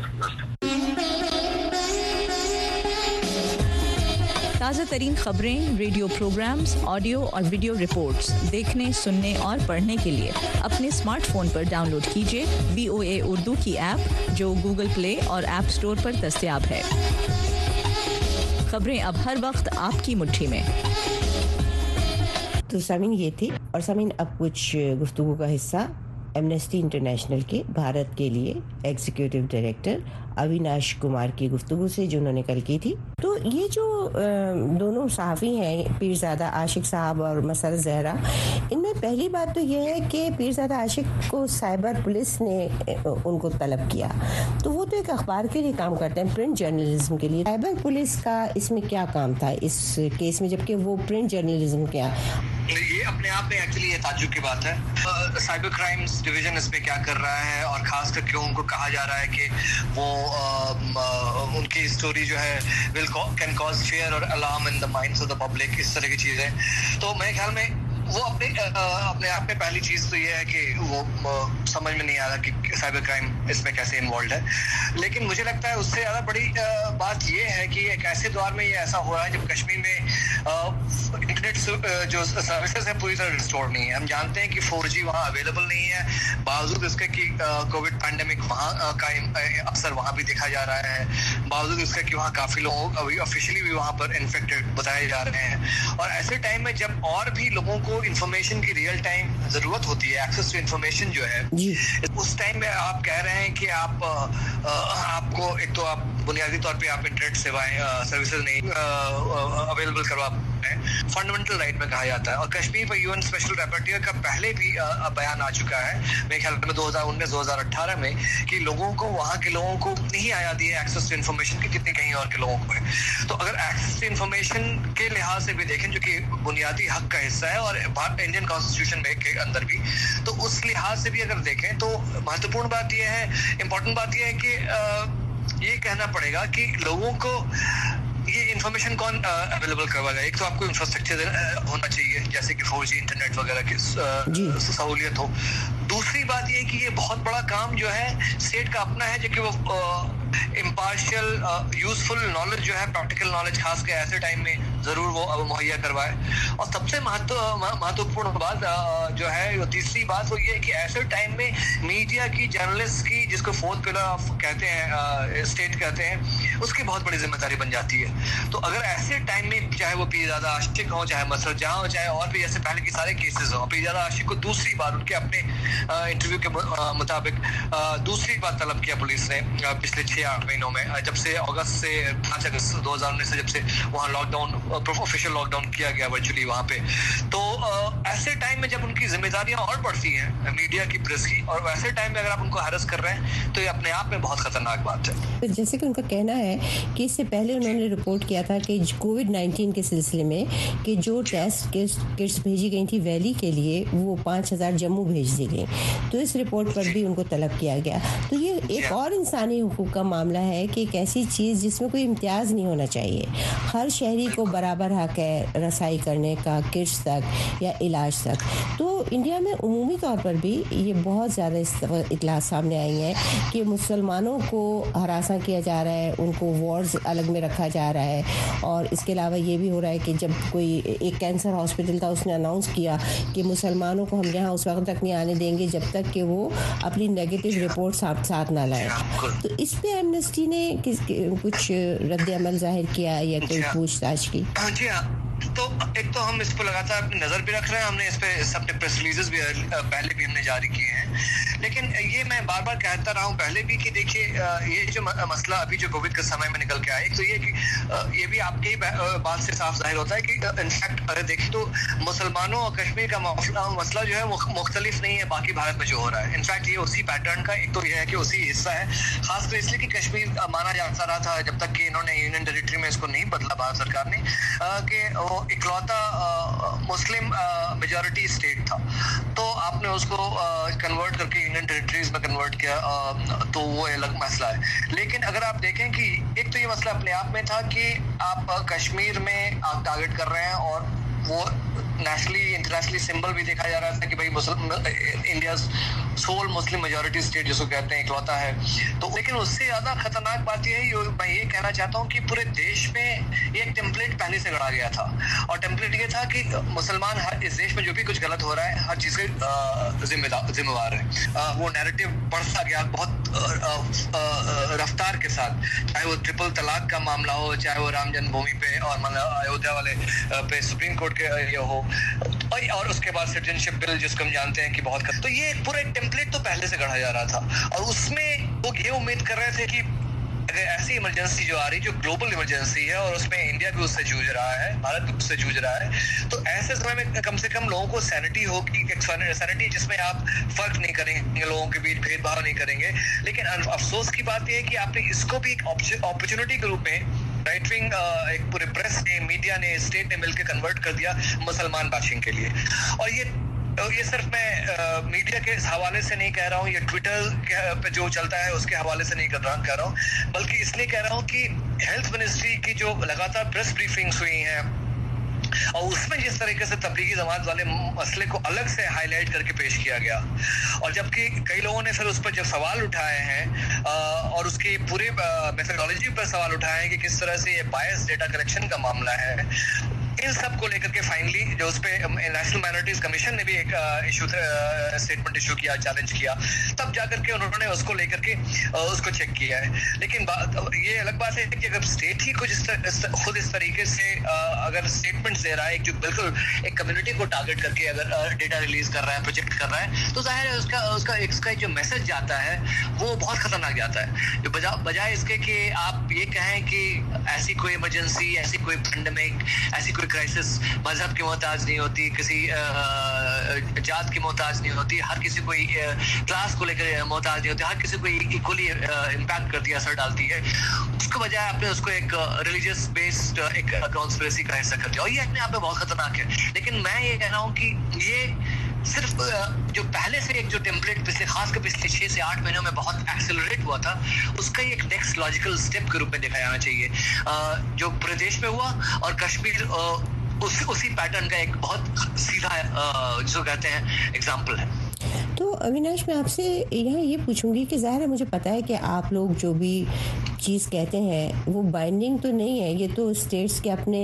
ताज़ा तरीन खबरें, रेडियो प्रोग्राम्स, ऑडियो और वीडियो रिपोर्ट्स देखने, सुनने और पढ़ने के लिए अपने स्मार्टफोन पर डाउनलोड कीजिए वी ओ ए उर्दू की ऐप, जो गूगल प्ले और ऐप स्टोर पर दस्तयाब है। खबरें अब हर वक्त आपकी मुट्ठी में। तो सामीन ये थी, और सामीन अब कुछ गुफ्तगू का हिस्सा एमनेस्टी इंटरनेशनल के भारत के लिए एग्जीक्यूटिव डायरेक्टर अविनाश कुमार की गुफ्तगू से जो उन्होंने कल की थी। तो ये जो दोनों सहाफ़ी हैं, पीरज़ादा आशिक साहब और मसर ज़हरा, इनमें पहली बात तो ये है कि पीरज़ादा आशिक को साइबर पुलिस ने उनको तलब किया। तो वो तो एक अखबार के लिए काम करते हैं, प्रिंट जर्नलिज्म के लिए। साइबर पुलिस का इसमें क्या काम था इस केस में, जबकि वो प्रिंट जर्नलिज्म क्या? ये अपने आप में एक्चुअली ये ताज्जुब की बात है। साइबर क्राइम्स डिवीजन इस पे क्या कर रहा है, और खास करके उनको कहा जा रहा है कि वो आ, आ, उनकी स्टोरी जो है विल कैन कॉज फियर और alarm in the minds of the public, इस तरह की चीजें। तो मेरे ख्याल में वो अपने अपने आप में पहली चीज तो ये है कि वो समझ में नहीं आ रहा कि साइबर क्राइम इसमें कैसे इन्वॉल्व है। लेकिन मुझे लगता है उससे ज्यादा बड़ी बात ये है कि एक ऐसे दौर में ये ऐसा हो रहा है जब कश्मीर में इंटरनेट जो सर्विसेज है पूरी तरह रिस्टोर नहीं है। हम जानते हैं कि फोर जी वहाँ अवेलेबल नहीं है, बावजूद इसके कि कोविड पैंडेमिक वहाँ का असर वहाँ भी देखा जा रहा है, बावजूद इसका कि वहाँ काफी लोग अभी ऑफिशियली भी वहाँ पर इन्फेक्टेड बताए जा रहे हैं। और ऐसे टाइम में जब और भी लोगों को इंफॉर्मेशन की रियल टाइम जरूरत होती है, एक्सेस टू इंफॉर्मेशन जो है, उस टाइम में आप कह रहे हैं कि आप आ, आपको एक तो आप बुनियादी तौर पे आप इंटरनेट सेवाएं सर्विसेज नहीं अवेलेबल करवा पाए हैं, फंडामेंटल राइट में कहा जाता है। और कश्मीर पर यूएन स्पेशल रैपोर्टियर का पहले भी बयान आ चुका है मेरे ख्याल में दो हज़ार उन्नीस दो हज़ार अठारह में, कि लोगों को, वहाँ के लोगों को नहीं आजादी है एक्सेस टू इन्फॉर्मेशन की, कितनी कहीं और के लोगों को है। तो अगर एक्सेस टू इन्फॉर्मेशन के लिहाज से भी देखें, जो कि बुनियादी हक का हिस्सा है और इंडियन कॉन्स्टिट्यूशन में के अंदर भी, तो उस लिहाज से भी अगर देखें तो महत्वपूर्ण बात यह है, इम्पोर्टेंट बात यह है कि ये कहना पड़ेगा कि लोगों को ये इन्फॉर्मेशन कौन अवेलेबल करवाएगा। एक तो आपको इंफ्रास्ट्रक्चर होना चाहिए, जैसे कि फोर जी इंटरनेट वगैरह की सहूलियत हो। दूसरी बात ये कि ये बहुत बड़ा काम जो है स्टेट का अपना है, जो कि वो इम्पार्शियल यूजफुल नॉलेज जो है, प्रैक्टिकल नॉलेज खास कर ऐसे टाइम में जरूर वो मुहैया करवाए। और सबसे महत्व महत्वपूर्ण बात जो है, तीसरी बात वो ये है कि ऐसे टाइम में मीडिया की, जर्नलिस्ट की, जिसको फोर्थ पिलर ऑफ कहते हैं, स्टेट कहते हैं, उसकी बहुत बड़ी जिम्मेदारी बन जाती है। तो अगर ऐसे टाइम में, चाहे वो पीरजादा आशिक हो, चाहे मसरत जहां हो, चाहे और भी जैसे पहले के सारे केसेस हो, पीरजादा आशिक को दूसरी बार उनके अपने इंटरव्यू के मुताबिक दूसरी बार तलब किया पुलिस ने पिछले छह आठ महीनों में, जब से अगस्त से पाँच अगस्त दो हज़ार उन्नीस से जब से वहाँ लॉकडाउन, ऑफिशियल लॉकडाउन किया गया वर्चुअली वहाँ पे। तो ऐसे टाइम में जब उनकी जिम्मेदारियां और बढ़ती हैं मीडिया की, प्रेस की, और वैसे टाइम में अगर आप उनको हैरेस कर रहे हैं तो ये अपने आप में बहुत खतरनाक बात है। जैसे कि उनका कहना है कि इससे पहले उन्होंने रिपोर्ट किया था कि कोविड नाइन्टीन के सिलसिले में कि जो टेस्ट किट्स भेजी गई थी वैली के लिए, वो पाँच हज़ार जम्मू भेज दी गई। तो इस रिपोर्ट पर भी उनको तलब किया गया। तो ये एक और इंसानी हुकूक का मामला है कि एक ऐसी चीज़ जिसमें कोई इम्तियाज़ नहीं होना चाहिए। हर शहरी को बराबर हक है रसाई करने का, किट्स तक या इलाज तक। तो इंडिया में उमूमी तौर पर भी ये बहुत ज़्यादा इतला सामने आई हैं कि मुसलमानों को हरासा किया जा रहा है, उनको वार्ड्स अलग में रखा जा रहा है। और इसके अलावा ये भी हो रहा है कि जब कोई एक कैंसर हॉस्पिटल था, उसने अनाउंस किया कि मुसलमानों को हम यहाँ उस वक्त तक नहीं आने देंगे जब तक कि वो अपनी नेगेटिव रिपोर्ट साथ साथ ना लाए। तो इस पे एमनेस्टी ने किस कुछ रद्द अमल जाहिर किया या कोई पूछताछ की? जी हाँ, तो एक तो हम इस पर लगातार अपनी नजर भी रख रहे हैं, हमने इस पे अपने प्रेस रिलीजेस भी पहले भी हमने जारी किए हैं। लेकिन ये मैं बार बार कहता रहा हूँ पहले भी कि देखिए, ये जो मसला अभी जो कोविड के समय में निकल के आया, एक तो ये कि ये भी आपके ही बात से साफ जाहिर होता है कि इनफैक्ट अगर देखें तो मुसलमानों और कश्मीर का मसला जो है वो मुख्तलिफ नहीं है बाकी भारत में जो हो रहा है। इनफैक्ट ये उसी पैटर्न का एक तो ये है कि उसी हिस्सा है, खासकर इसलिए कि कश्मीर माना जाता रहा था जब तक कि इन्होंने यूनियन टेरिटरी में इसको नहीं बदला भारत सरकार ने, कि वो इकलौता मुस्लिम मेजॉरिटी स्टेट था। तो आपने उसको कन्वर्ट करके यूनियन टेरिटरीज में कन्वर्ट किया, तो वो अलग मसला है। लेकिन अगर आप देखें कि एक तो ये मसला अपने आप में था कि आप कश्मीर में आप टारगेट कर रहे हैं, और वो नेशनली इंटरनेशनली सिंबल भी देखा जा रहा था कि भाई Muslim India sole Muslim majority state जिसको कहते हैं इकलौता है। तो लेकिन उससे ज़्यादा खतरनाक बात ये है, मैं ये कहना चाहता हूँ कि पूरे देश में ये एक टेम्पलेट पहले से गढ़ा गया था, और टेम्पलेट ये था कि मुसलमान हर इस देश में जो भी कुछ गलत हो रहा है हर चीज़ के जिम्मेदार जिम्मेवार है। वो नैरेटिव बढ़ता गया बहुत रफ्तार के साथ, चाहे वो ट्रिपल तलाक का मामला हो, चाहे वो राम जन्मभूमि पे और अयोध्या वाले पे सुप्रीम कोर्ट के ये हो, और उसके बाद सिटीजनशिप बिल जिसको हम जानते हैं कि बहुत खत... तो ये पूरा टेम्पलेट तो पहले से गढ़ा जा रहा था, और उसमें लोग ये उम्मीद कर रहे थे कि अगर ऐसी इमरजेंसी जो आ रही, जो ग्लोबल इमरजेंसी है, और उसमें इंडिया भी उससे जूझ रहा है, भारत भी उससे जूझ रहा है, तो ऐसे समय में कम से कम लोगों को सैनिटी होगी, एक सैनिटी जिसमें आप फर्क नहीं करेंगे, लोगों के बीच भेदभाव नहीं करेंगे। लेकिन अफसोस की बात यह है कि आपने इसको भी एक अपॉर्चुनिटी के रूप में राइट विंग एक पूरे प्रेस ने, मीडिया ने, स्टेट ने मिलकर कन्वर्ट कर दिया मुसलमान बैशिंग के लिए। और ये ये सिर्फ मैं आ, मीडिया के हवाले से नहीं कह रहा हूँ, ये ट्विटर पे जो चलता है उसके हवाले से नहीं कर रहा कह रहा हूँ, बल्कि इसलिए कह रहा हूँ कि हेल्थ मिनिस्ट्री की जो लगातार प्रेस ब्रीफिंग्स हुई हैं, और उसमें जिस तरीके से तबलीगी जमात वाले मसले को अलग से हाईलाइट करके पेश किया गया, और जबकि कई लोगों ने फिर उस पर जब सवाल उठाए हैं और उसकी पूरी मेथोडोलॉजी पर सवाल उठाए हैं कि किस तरह से ये बायस डेटा कलेक्शन का मामला है, इन सब को लेकर के फाइनली जो उस पे नेशनल माइनॉरिटीज कमीशन ने भी एक इशू स्टेटमेंट इशू किया, चैलेंज किया, तब जाकर के उन्होंने उसको लेकर के उसको चेक किया है। लेकिन ये अलग बात है कि अगर स्टेट ही कुछ इस खुद इस तरीके से अगर स्टेटमेंट दे रहा है, जो बिल्कुल एक कम्युनिटी को टारगेट करके अगर डेटा रिलीज कर रहा है, प्रोजेक्ट कर रहा है, तो जाहिर है उसका उसका इसका जो मैसेज जाता है वो बहुत खतरनाक जाता है। जो बजाय इसके कि आप ये कहें कि ऐसी कोई इमरजेंसी, ऐसी कोई पेंडेमिक, ऐसी कोई क्राइसिस मजहब की मोहताज नहीं होती, किसी जात की मोहताज नहीं होती, हर किसी कोई क्लास को लेकर मोहताज नहीं होती, हर किसी को इक्वली इम्पैक्ट करती है, असर डालती है, उसके बजाय आपने उसको एक रिलीजियस बेस्ड एक कॉन्स्पिरेसी का हिस्सा कर दिया, और ये अपने आप में बहुत खतरनाक है। लेकिन मैं ये कह रहा हूँ कि ये सिर्फ जो पहले से एक जो टेम्पलेट पिछले खासकर पिछले छह से आठ महीनों में बहुत एक्सेलरेट हुआ था, उसका एक नेक्स्ट लॉजिकल स्टेप के रूप में देखा जाना चाहिए, जो पूरे देश में हुआ, और कश्मीर उस, उसी पैटर्न का एक बहुत सीधा जो कहते हैं एग्जाम्पल है। तो अविनाश, मैं आपसे यहाँ ये पूछूंगी कि ज़ाहिर है मुझे पता है कि आप लोग जो भी चीज़ कहते हैं वो बाइंडिंग तो नहीं है, ये तो स्टेट्स के अपने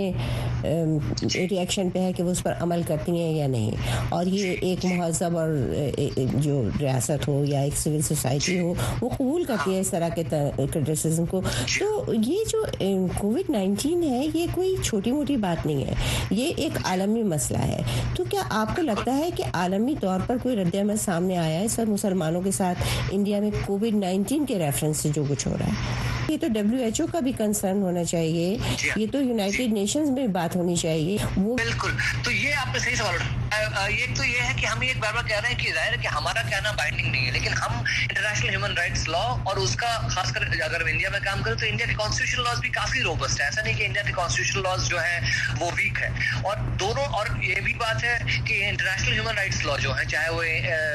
रिएक्शन पे है कि वो उस पर अमल करती हैं या नहीं, और ये एक महज़ब और जो रियासत हो या एक सिविल सोसाइटी हो वो कबूल करती है इस तरह के क्रिटिसिज्म को। तो ये जो कोविड नाइन्टीन है ये कोई छोटी मोटी बात नहीं है, ये एक आलमी मसला है। तो क्या आपको लगता है कि आलमी तौर पर कोई रद्द-ए-अमल सामने आया है सर मुसलमानों के साथ इंडिया में कोविड नाइन्टीन के रेफरेंस से जो कुछ हो रहा है? ये तो डब्ल्यू एच ओ का भी कंसर्न होना चाहिए, ये तो यूनाइटेड नेशंस में बात होनी चाहिए। वो बिल्कुल, तो ये आपने सही सवाल उठाया। ये तो ये है कि हम एक बार बार कह रहे हैं कि जाहिर है कि हमारा कहना बाइंडिंग नहीं है, लेकिन हम इंटरनेशनल ह्यूमन राइट्स लॉ और उसका खासकर अगर इंडिया में काम करें तो इंडिया के कॉन्स्टिट्यूशनल लॉज भी काफी रोबस्ट है। ऐसा नहीं कि इंडिया के कॉन्स्टिट्यूशनल लॉज जो है वो वीक है, और दोनों, और ये भी बात है कि इंटरनेशनल ह्यूमन राइट्स लॉ जो है, चाहे वो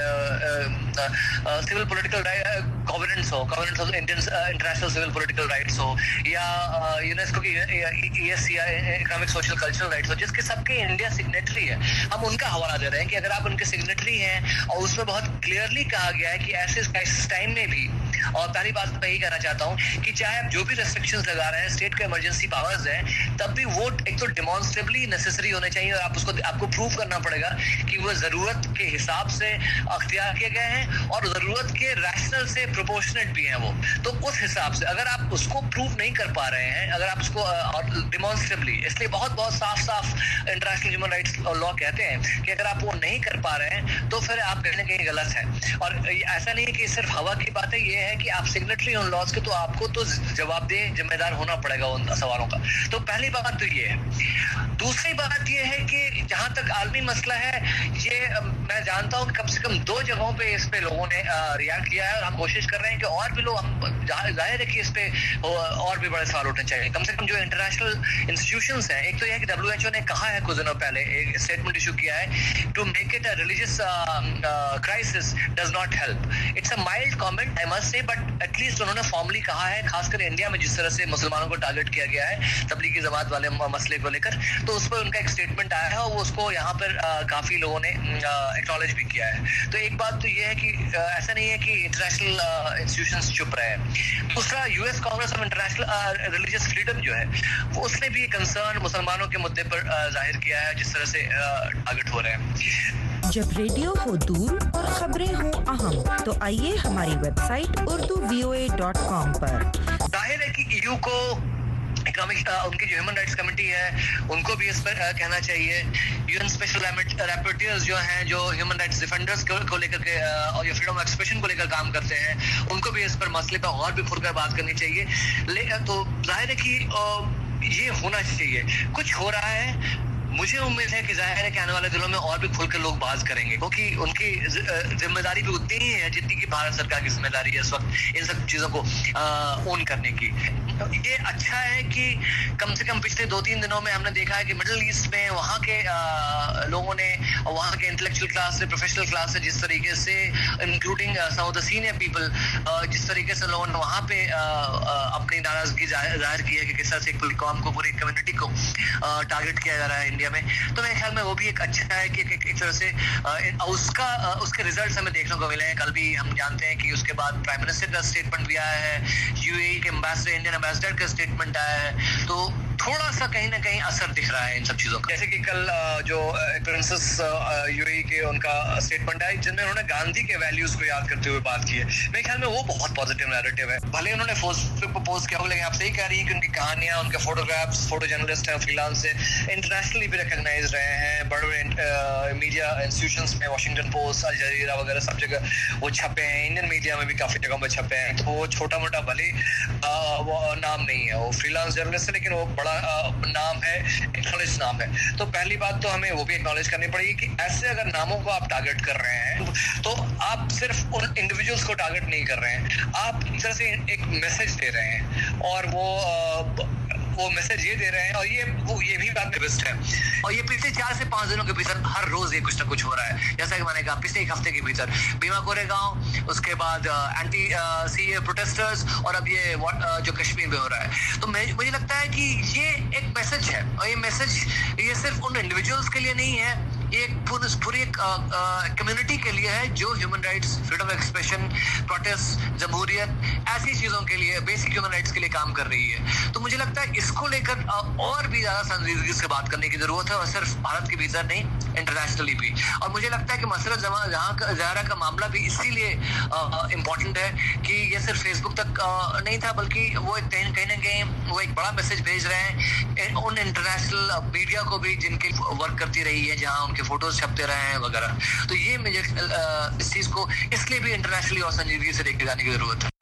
सिविल पॉलिटिकल कॉवेनेंट्स हो, covenants of international civil political rights हो, या यूनेस्को की E S C economic social cultural rights हो, जिसके सबके इंडिया सिग्नेटरी है, हम उनका हवाला दे रहे हैं कि अगर आप उनके सिग्नेटरी हैं और उसमें बहुत क्लियरली कहा गया है कि ऐसे क्राइसिस टाइम में भी, और पहली बात मैं यही कहना चाहता हूँ कि चाहे आप जो भी रेस्ट्रिक्शंस लगा रहे हैं, स्टेट के इमरजेंसी पावर्स हैं, तब भी वो एक तो डिमॉन्स्ट्रेबली नेसेसरी होने चाहिए, और आप उसको आपको प्रूव करना पड़ेगा कि वो जरूरत के हिसाब से अख्तियार किए गए हैं और जरूरत के रैशनल से प्रोपोर्शनेट भी हैं वो। तो उस हिसाब से अगर आप उसको प्रूव नहीं कर पा रहे हैं, अगर आप उसको डिमॉन्स्ट्रेबली, इसलिए बहुत बहुत साफ साफ इंटरनेशनल ह्यूमन राइट्स लॉ कहते हैं कि अगर आप वो नहीं कर पा रहे हैं तो फिर आप कहीं ना कहीं गलत है। और ऐसा नहीं है कि सिर्फ हवा की बात है, ये है कि आप सिग्नेटरी उन लॉज के, तो आपको तो जवाबदेह जिम्मेदार होना पड़ेगा उन सवालों का। तो पहली बात तो ये है। दूसरी बात ये है कि जहां तक आलमी मसला है, ये मैं जानता हूं कि कम से कम दो जगहों पे इस पे लोगों ने रिएक्ट किया है, और हम कोशिश कर रहे हैं कि और भी लोग, जाहिर है कि इस पे और भी बड़े सवाल उठने चाहिए। कम से कम जो इंटरनेशनल इंस्टीट्यूशंस हैं, एक तो यह है कि डब्ल्यू एच ओ ने कहा है कुछ दिनों पहले, एक स्टेटमेंट इशू किया है, to make it a religious crisis does not help. It's a mild comment I must say, but at least उन्होंने फॉर्मली कहा है, खासकर इंडिया में जिस तरह से मुसलमानों को टारगेट किया गया है तबलीगी जमात वाले मसले को लेकर, तो उस पर उनका एक स्टेटमेंट आया है और वो उसको यहाँ पर काफी लोगों ने एक्नॉलेज भी किया है। तो एक बात तो ये है कि ऐसा नहीं है कि इंटरनेशनल इंस्टीट्यूशंस चुप रहे हैं। दूसरा, US Congress of international religious freedom जो है, वो उसने भी कंसर्न मुसलमानों के मुद्दे पर जाहिर किया है, जिस तरह से टारगेट हो रहे हैं। जब रेडियो हो दूर और खबरें हो अहम, तो आइए हमारी website Urdu V O A dot com पर। जाहिर है कि ईयू को इकोनॉमिक, उनकी जो ह्यूमन राइट्स कमेटी है उनको भी इस पर कहना चाहिए। यूएन स्पेशल रैपोर्टर्स जो हैं, जो ह्यूमन राइट्स डिफेंडर्स को लेकर के और या फ्रीडम ऑफ एक्सप्रेशन को लेकर काम करते हैं, उनको भी इस पर मसले पर और भी खुलकर बात करनी चाहिए। तो जाहिर है कि ये होना चाहिए। कुछ हो रहा है, मुझे उम्मीद है कि जाहिर है कि आने वाले दिनों में और भी खुलकर लोग बात करेंगे, क्योंकि उनकी जिम्मेदारी भी उतनी ही है जितनी कि भारत सरकार की जिम्मेदारी है इस वक्त इन सब चीजों को ओन करने की। ये अच्छा है कि कम से कम पिछले दो तीन दिनों में हमने देखा है कि मिडिल ईस्ट में वहाँ के आ, लोगों ने, वहाँ के इंटेलेक्चुअल क्लास से, प्रोफेशनल क्लास से, जिस तरीके से including some of the senior people, जिस तरीके से लोगों ने वहाँ पे आ, आ, अपनी नाराजगी जाहिर की है कि किस तरह से एक पूरी कौम को, पूरी कम्युनिटी को टारगेट किया जा रहा है इंडिया में। तो मेरे ख्याल में वो भी एक अच्छा है कि एक, एक तरह से आ, उसका आ, उसके रिजल्ट्स हमें देखने को मिले हैं। कल भी हम जानते हैं कि उसके बाद प्राइम मिनिस्टर का स्टेटमेंट भी आया है, यूएई के एम्बेसडर, इंडियन एम्बेसडर का स्टेटमेंट आया है। तो थोड़ा सा कहीं ना कहीं असर दिख रहा है इन सब चीजों का। जैसे कि कल जो प्रिंसेस यूएई के उनका स्टेटमेंट है जिनमें उन्होंने गांधी के वैल्यूज को याद करते हुए बात की है, मेरे ख्याल में वो बहुत पॉजिटिव नैरेटिव है। भले उन्होंने फेसबुक पर पोस्ट किया हो, लेकिन आप सही कह रही है कि उनकी कहानियां, उनके फोटोग्राफ्स, फोटो जर्नलिस्ट हैं, फ्रीलांस से इंटरनेशनली भी रिकॉग्नाइज रहे हैं। बड़े बड़े मीडिया इंस्टीट्यूशंस में, वॉशिंगटन पोस्ट, अल जजीरा वगैरह सब जगह वो छपे हैं। इंडियन मीडिया में भी काफी जगहों पर छपे हैं। तो वो छोटा मोटा भले वो नाम नहीं है, वो फ्रीलांस जर्नलिस्ट है, लेकिन वो बड़ा नाम है, एक्नॉलेज नाम है। तो पहली बात तो हमें वो भी एक्नॉलेज करनी पड़ेगी कि ऐसे अगर नामों को आप टारगेट कर रहे हैं तो आप सिर्फ उन इंडिविजुअल्स को टारगेट नहीं कर रहे हैं, आप एक तरह से एक मैसेज दे रहे हैं और वो वो मैसेज ये दे रहे हैं। और ये वो ये भी बात बेस्ट है। और ये पिछले चार से पांच दिनों के भीतर हर रोज ये कुछ ना कुछ हो रहा है। जैसा कि मैंने कहा, पिछले एक हफ्ते के भीतर भीमा कोरेगांव, उसके बाद एंटी सीए प्रोटेस्टर्स, और अब ये जो कश्मीर में हो रहा है। तो मुझे लगता है कि ये एक मैसेज है, और ये मैसेज ये सिर्फ उन इंडिविजुअल्स के लिए नहीं है, ये एक पूरी कम्युनिटी के लिए है जो human rights, freedom of expression, protest, जमहूरियत, ऐसी चीजों के लिए, बेसिक ह्यूमन राइट्स के लिए काम कर रही है। तो मुझे लगता है इसको लेकर और भी ज्यादा संजीदगी से बात करने की जरूरत है, और सिर्फ भारत के भीतर नहीं, इंटरनेशनली भी। और मुझे लगता है कि मसला जहाँ का ज़ाहरा का मामला भी इसीलिए इम्पोर्टेंट है कि ये सिर्फ फेसबुक तक आ, नहीं था, बल्कि वो कहीं कहीं ना कहीं वो एक बड़ा मैसेज भेज रहे हैं उन इंटरनेशनल मीडिया को भी जिनके वर्क करती रही है, जहाँ उनके फोटोज छपते रहे हैं वगैरह। तो ये मुझे इस चीज को इसलिए भी इंटरनेशनली और संजीदगी से लेके जाने की जरूरत है।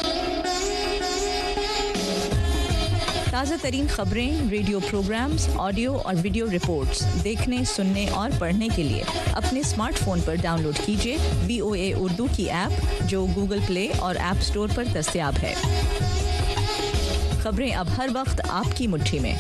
ताज़ा तरीन खबरें, रेडियो प्रोग्राम्स, ऑडियो और वीडियो रिपोर्ट्स देखने, सुनने और पढ़ने के लिए अपने स्मार्टफोन पर डाउनलोड कीजिए वी ओ ए उर्दू की ऐप, जो गूगल प्ले और ऐप स्टोर पर दस्तयाब है। खबरें अब हर वक्त आपकी मुट्ठी में।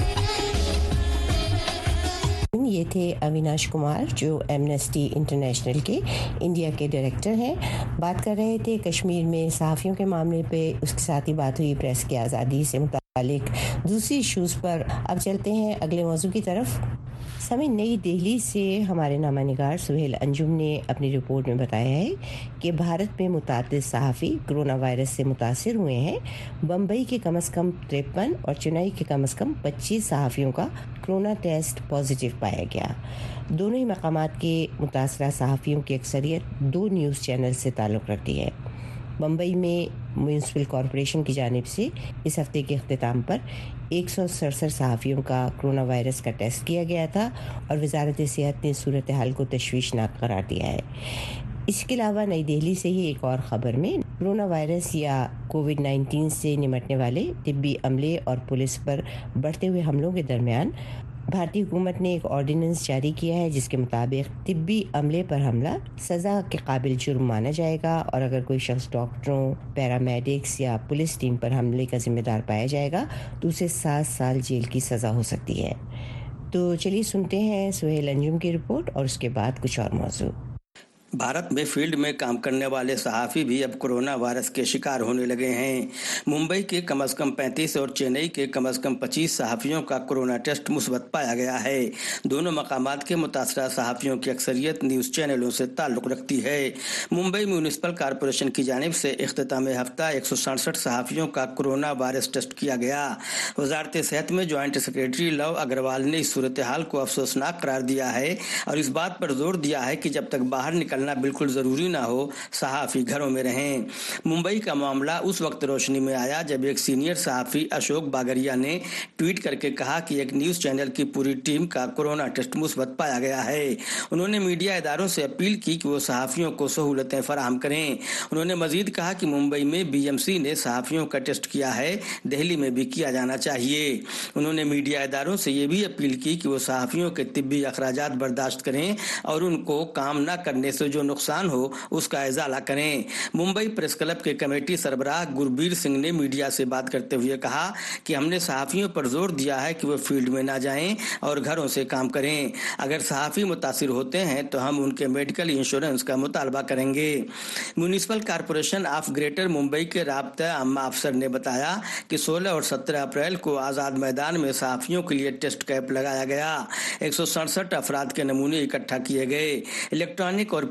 ये थे अविनाश कुमार, जो एमनेस्टी इंटरनेशनल के इंडिया के डायरेक्टर हैं। बात कर रहे थे कश्मीर में सहाफ़ियों के मामले पे। उसके साथ ही बात हुई प्रेस की आज़ादी से मुतालिक दूसरी इशूज़ पर। अब चलते हैं अगले मौजू की तरफ। समय नई दिल्ली से हमारे नामानिगार सुहेल अंजुम ने अपनी रिपोर्ट में बताया है कि भारत में मुतादिद सहाफ़ी कोरोना वायरस से मुतासिर हुए हैं। बम्बई के कम अज़ कम तिरपन और चेन्नई के कम अज़ कम पच्चीस सहाफ़ियों का कोरोना टेस्ट पॉजिटिव पाया गया। दोनों ही मकामात के मुतासरा सहाफ़ियों की अक्सरियत दो न्यूज़ चैनल से ताल्लुक़ रखती है। बम्बई में म्यूनसिपल कॉरपोरेशन की जानिब से इस हफ्ते के अख्तिताम पर एक सौ सड़सठ सहाफ़ियों का कोरोना वायरस का टेस्ट किया गया था, और वजारत सेहत ने सूरत हाल को तशवीशनाक करार दिया है। इसके अलावा नई दिल्ली से ही एक और ख़बर में कोरोना वायरस या कोविड नाइन्टीन से निपटने वाले तिब्बी अमले और पुलिस पर बढ़ते हुए हमलों के दरमियान भारतीय हुकूमत ने एक ऑर्डिनेंस जारी किया है, जिसके मुताबिक तिब्बी अमले पर हमला सज़ा के काबिल जुर्म माना जाएगा, और अगर कोई शख्स डॉक्टरों, पैरामेडिक्स या पुलिस टीम पर हमले का जिम्मेदार पाया जाएगा तो उसे सात साल जेल की सज़ा हो सकती है। तो चलिए सुनते हैं सुहेल अंजुम की रिपोर्ट और उसके बाद कुछ और मौजू। भारत में फील्ड में काम करने वाले सहाफ़ी भी अब कोरोना वायरस के शिकार होने लगे हैं। मुंबई के कम अज़ कम पैंतीस और चेन्नई के कम अज़ कम पच्चीस सहाफ़ियों का कोरोना टेस्ट मुस्बत पाया गया है। दोनों मकामात के मुतासरा सहाफ़ियों की अक्सरियत न्यूज़ चैनलों से ताल्लुक़ रखती है। मुंबई म्यूनसिपल कॉरपोरेशन की जानिब से इख्तिताम हफ्ता एक सौ सड़सठ सहाफ़ियों का कोरोना वायरस टेस्ट किया गया। वजारत सेहत में जॉइंट सेक्रेटरी लव अग्रवाल ने इस सूरत हाल को अफसोसनाक करार दिया है, और इस बात पर जोर दिया है कि जब तक बाहर निकल बिल्कुल जरूरी ना हो, सहाफ़ी घरों में रहें। मुंबई का मामला उस वक्त रोशनी में आया जब एक सीनियर सहाफ़ी अशोक बागरिया ने ट्वीट करके कहा कि एक न्यूज़ चैनल की पूरी टीम का कोरोना टेस्ट मुस्बत पाया गया है। उन्होंने मीडिया इदारों से अपील की कि वो सहाफ़ियों को सहूलतें फराहम करें। उन्होंने मजीद कहा कि मुंबई में बी एम सी ने सहाफ़ियों का टेस्ट किया है, दिल्ली में भी किया जाना चाहिए। उन्होंने मीडिया इदारों से ये भी अपील की कि वो सहाफ़ियों के तिब्बी अखराजात बर्दाश्त करें और उनको काम न करने से जो नुकसान हो उसका इजाला करें। मुंबई प्रेस क्लब के कमेटी सरबराह गुरबीर सिंह ने मीडिया से बात करते हुए कहा कि हमने सहाफ़ियों पर जोर दिया है कि वो फील्ड में ना जाएं और घरों से काम करें। अगर सहाफ़ी मुतासिर होते हैं तो हम उनके मेडिकल इंश्योरेंस का मुतालबा करेंगे। Municipal corporation of greater Mumbai के राब्ता आम्मा अफसर ने बताया कि सोलह और सत्रह अप्रैल को आज़ाद मैदान में सहाफ़ियों के लिए टेस्ट कैंप लगाया गया। एक सौ सड़सठ अफराद के नमूने इकट्ठा किए गए। इलेक्ट्रॉनिक और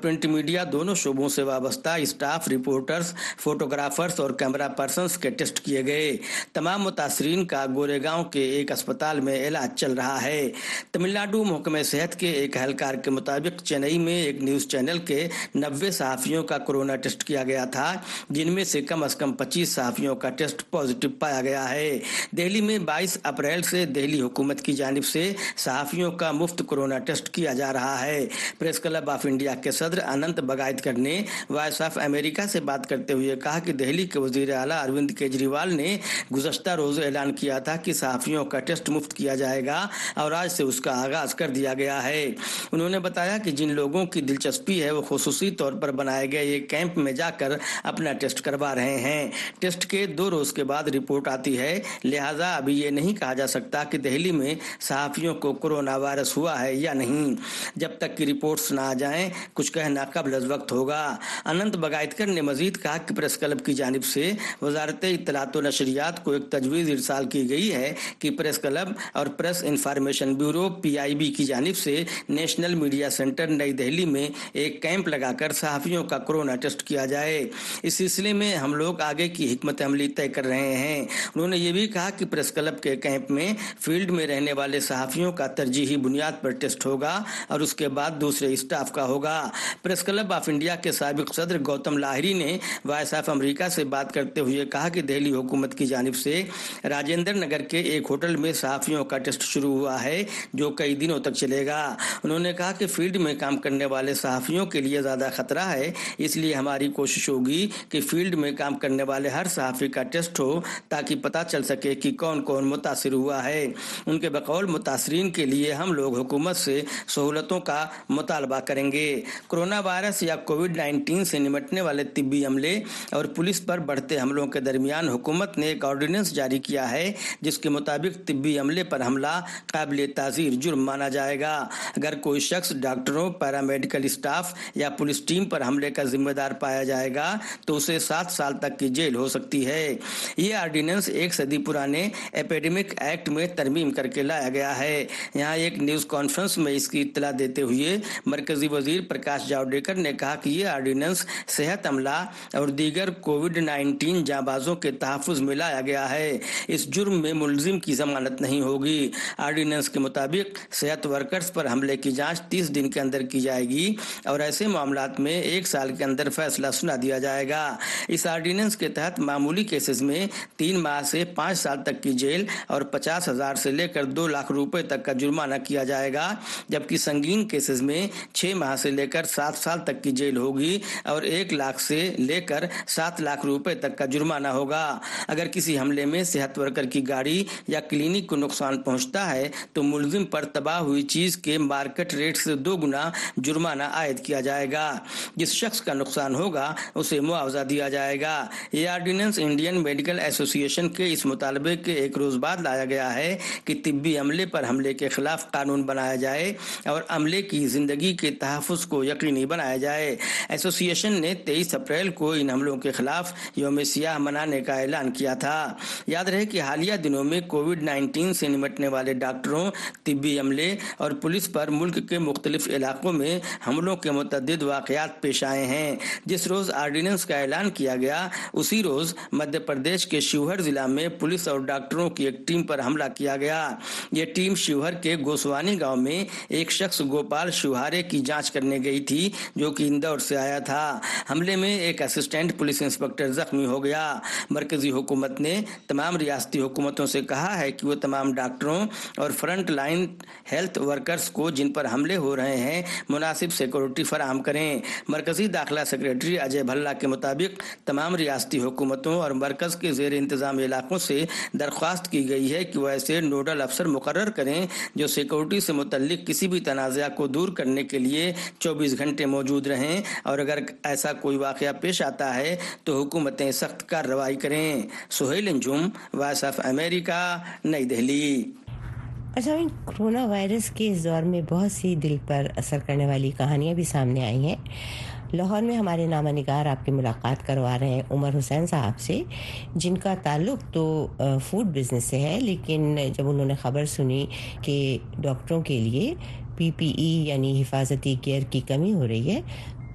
प्रिंट मीडिया दोनों शोबों से वाबस्ता स्टाफ, रिपोर्टर्स, फोटोग्राफर्स और कैमरा पर्सन्स के टेस्ट किए गए। तमाम मुतासरीन का गोरेगांव के एक अस्पताल में इलाज चल रहा है। तमिलनाडु महकमे सेहत के एक एहलकार के मुताबिक चेन्नई में एक न्यूज चैनल के नब्बे सहाफियों का कोरोना टेस्ट किया गया था, जिनमें से कम से कम पच्चीस सहाफियों का टेस्ट पॉजिटिव पाया गया है। दिल्ली में बाईस अप्रैल से दिल्ली हुकूमत की जानिब से सहाफियों का मुफ्त कोरोना टेस्ट किया जा रहा है। प्रेस क्लब ऑफ इंडिया के सदर अनंत बगायतकर ने वॉइस ऑफ अमेरिका से बात करते हुए कहा कि दिल्ली के वजीर आला अरविंद केजरीवाल ने गुज़श्ता रोज ऐलान किया था कि सहाफियों का टेस्ट मुफ्त किया जाएगा और आज से उसका आगाज कर दिया गया है। उन्होंने बताया कि जिन लोगों की दिलचस्पी है वो खुसूसी तौर पर बनाए गए ये कैंप में जाकर अपना टेस्ट करवा रहे हैं। टेस्ट के दो रोज के बाद रिपोर्ट आती है, लिहाजा अभी ये नहीं कहा जा सकता कि दिल्ली में सहाफियों को कोरोना वायरस हुआ है या नहीं। जब तक की रिपोर्ट्स ना आ जाएं, कुछ कहना कब्ल अज़ वक्त होगा। अनंत बगायतकर ने मजीद कहा कि प्रेस क्लब की जानिब से वजारत इत्तलात व नशरियात को एक तजवीज़ इरसाल की गई है कि प्रेस क्लब और press information bureau P I B की जानिब से नेशनल मीडिया सेंटर नई दिल्ली में एक कैंप लगाकर सहाफियों का कोरोना टेस्ट किया जाए। इस सिलसिले में हम लोग आगे की हिकमत अमली तय कर रहे हैं। उन्होंने ये भी कहा कि प्रेस क्लब के कैंप में फील्ड में रहने वाले सहाफियों का तरजीही बुनियाद पर टेस्ट होगा और उसके बाद दूसरे स्टाफ का होगा। प्रेस क्लब ऑफ इंडिया के साबिक सदर गौतम लाहिरी ने वॉइस ऑफ अमेरिका से बात करते हुए कहा कि दिल्ली हुकूमत की जानिब से राजेंद्र नगर के एक होटल में सहाफियों का टेस्ट शुरू हुआ है जो कई दिनों तक चलेगा। उन्होंने कहा कि फील्ड में काम करने वाले सहाफियों के लिए ज़्यादा खतरा है, इसलिए हमारी कोशिश होगी कि फील्ड में काम करने वाले हर सहाफी का टेस्ट हो ताकि पता चल सके कि कौन कौन मुतासिर हुआ है। उनके बकौल मुतासरीन के लिए हम लोग हुकूमत से सहूलतों का मुतालबा करेंगे। कोरोना वायरस या कोविड नाइन्टीन से निपटने वाले तिब्बी अमले और पुलिस पर बढ़ते हमलों के दरमियान हुकूमत ने एक ऑर्डिनेंस जारी किया है जिसके मुताबिक तिब्बी अमले पर हमला काबिल ताज़ीर जुर्म माना जाएगा। अगर कोई शख्स डॉक्टरों, पैरामेडिकल स्टाफ या पुलिस टीम पर हमले का जिम्मेदार पाया जाएगा तो उसे सात साल तक की जेल हो सकती है। ये ऑर्डिनेंस एक सदी पुराने एपिडेमिक एक्ट में तरमीम करके लाया गया है। यहाँ एक न्यूज कॉन्फ्रेंस में इसकी इत्तला देते हुए मरकजी वजीर प्रकाश जावड़ेकर ने कहा कि ये ऑर्डिनेंस सेहत अमला और दीगर कोविड नाइन्टीन जाबाजों के तहफ़्फ़ुज़ में लाया गया है। इस जुर्म में मुलजिम की जमानत नहीं होगी। ऑर्डिनेंस के मुताबिक सेहत वर्कर्स पर हमले की जांच तीस दिन के अंदर की जाएगी और ऐसे मामलात में एक साल के अंदर फैसला सुना दिया जाएगा। इस ऑर्डिनेंस के तहत मामूली केसेस में तीन माह से पाँच साल तक की जेल और पचास हजार से लेकर दो लाख रुपए तक का जुर्माना किया जाएगा, जबकि संगीन केसेस में छह माह से लेकर सात साल तक की जेल होगी और एक लाख से लेकर सात लाख रुपए तक का जुर्माना होगा। अगर किसी हमले में सेहत वर्कर की गाड़ी या क्लिनिक को नुकसान पहुंचता है तो मुलजिम पर तबाह हुई चीज के मार्केट रेट से दो गुना जुर्माना आयद किया जाएगा। जिस शख्स का नुकसान होगा उसे मुआवजा दिया जाएगा। ये ऑर्डिनेंस इंडियन मेडिकल एसोसिएशन के इस मुतालबे के एक रोज बाद लाया गया है कि तिब्बी अमले पर हमले के खिलाफ कानून बनाया जाए और अमले की जिंदगी के तहफ़्फ़ुज़ को यकीनी बनाया जाए। एसोसिएशन ने तेईस अप्रैल को इन हमलों के खिलाफ यौम सियाह मनाने का ऐलान किया था। याद रहे कि हालिया दिनों में कोविड नाइन्टीन से निपटने वाले डॉक्टरों, तिब्बी अमले और पुलिस पर मुल्क के मुख्तलिफ इलाकों में हमलों के मुतअद्दिद वाक़यात पेश आए हैं। जिस रोज़ ऑर्डिनेंस का ऐलान किया गया उसी रोज़ मध्य प्रदेश के शिवहर जिला में पुलिस और डॉक्टरों की एक टीम पर हमला किया गया। ये टीम शिवहर के गोस्वानी गांव में एक शख्स गोपाल शिवहारे की जांच करने गई थी जो कि इंदौर से आया था। हमले में एक असिस्टेंट पुलिस इंस्पेक्टर जख्मी हो गया। मरकजी हुकूमत ने तमाम रियासती हुकूमतों से कहा है कि वो तमाम डॉक्टरों और फ्रंट लाइन हेल्थ वर्कर्स को जिन पर हमले हो रहे हैं मुनासिब सिक्योरिटी फराहम करें। मरकजी दाखिला सेक्रेटरी अजय भल्ला के मुताबिक तमाम रियासती हुकूमतों और मरकज के जेर इंतजाम इलाकों से दरख्वास्त की गई है कि वह ऐसे नोडल अफसर मुकर्रर करें जो सिक्योरिटी से मुतल्लिक किसी भी तनाज़ा को दूर करने के लिए चौबीस घंटे मौजूद रहें और अगर ऐसा कोई वाक़या पेश आता है तो हुकूमतें सख्त कार्रवाई करें। Suhail Anjum, Voice of America, New Delhi. अच्छा, कोरोना वायरस के इस दौर में बहुत सी दिल पर असर करने वाली कहानियाँ भी सामने आई हैं। लाहौर में हमारे नामा निगार आपकी मुलाकात करवा रहे हैं उमर हुसैन साहब से, जिनका ताल्लुक़ तो फूड बिज़नेस से है, लेकिन जब उन्होंने ख़बर सुनी कि डॉक्टरों के लिए पी पी ई यानी हिफाजती गियर की कमी हो रही है